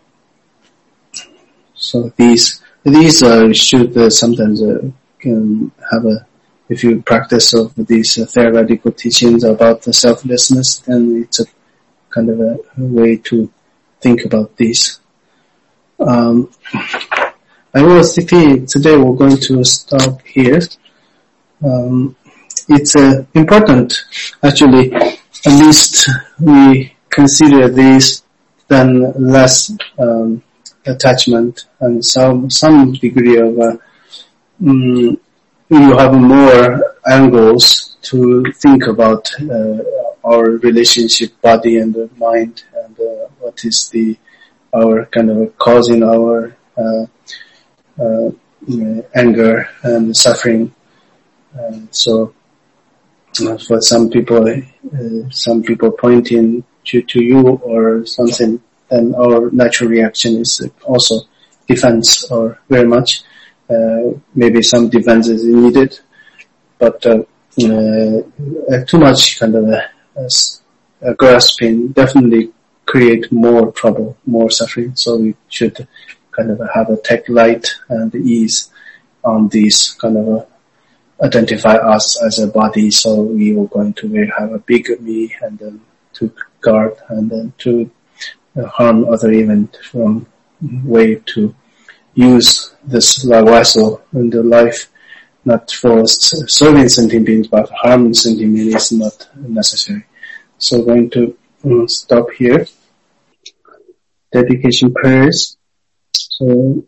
So these these uh, should uh, sometimes uh, can have a. If you practice of these uh, theoretical teachings about the selflessness, then it's a kind of a, a way to think about these. Um, I was thinking today we're going to stop here. Um, it's uh, important, actually, at least we consider these, then less um, attachment and some some degree of uh, um, you have more angles to think about uh, our relationship, body and the mind, and uh, what is the our kind of causing our uh, uh, anger and suffering. And so, uh, for some people, uh, some people pointing to, to you or something, then our natural reaction is also defense or very much. Uh, maybe some defense is needed, but uh, uh, too much kind of a, a, a grasping definitely create more trouble, more suffering. So we should kind of have a take light and ease on these kind of a, identify us as a body. So we are going to have a big me and then to guard and then to harm other event from way to use this vessel in the life, not for serving sentient beings, but harming sentient beings is not necessary. So going to um, stop here. Dedication prayers. So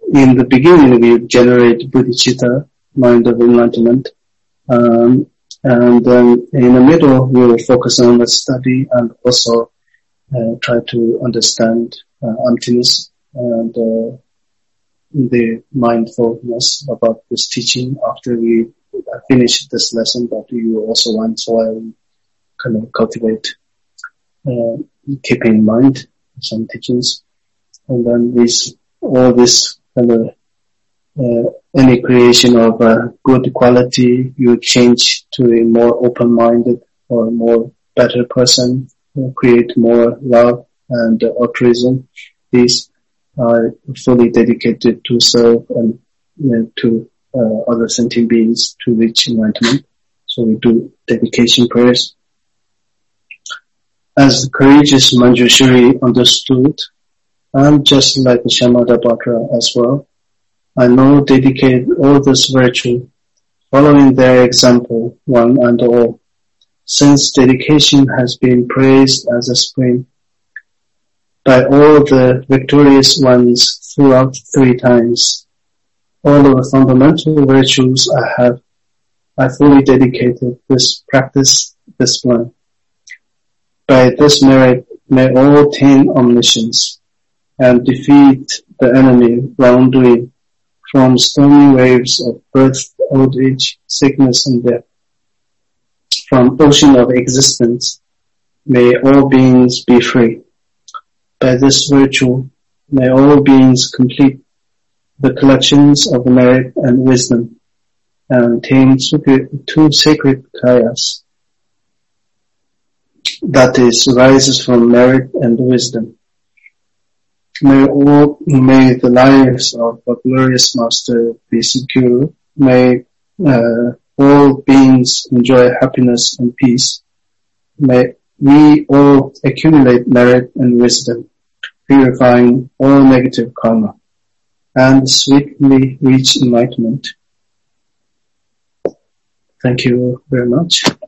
in the beginning we generate bodhicitta, mind of enlightenment, um, and then in the middle we will focus on the study and also uh, try to understand uh, emptiness and uh, the mindfulness about this teaching after we finish this lesson, but you also want to kind of cultivate uh, keeping in mind some teachings, and then with all this kind of uh, any creation of a good quality, you change to a more open-minded or more better person, create more love and uh, altruism. These are fully dedicated to serve and uh, to uh, other sentient beings to reach enlightenment. So we do dedication prayers. As the courageous Manjushri understood, I'm just like Shamadabhadra as well. I now dedicate all this virtue, following their example, one and all. Since dedication has been praised as a spring by all the victorious ones throughout three times, all of the fundamental virtues I have, I fully dedicated this practice discipline. By this merit, may all attain omniscience and defeat the enemy wrongdoing from stormy waves of birth, old age, sickness, and death. From ocean of existence, may all beings be free. By this virtue, may all beings complete the collections of merit and wisdom and attain two sacred kayas, that is, rises from merit and wisdom. May all, may the lives of a glorious master be secure. May uh, all beings enjoy happiness and peace. May we all accumulate merit and wisdom, purifying all negative karma, and swiftly reach enlightenment. Thank you very much.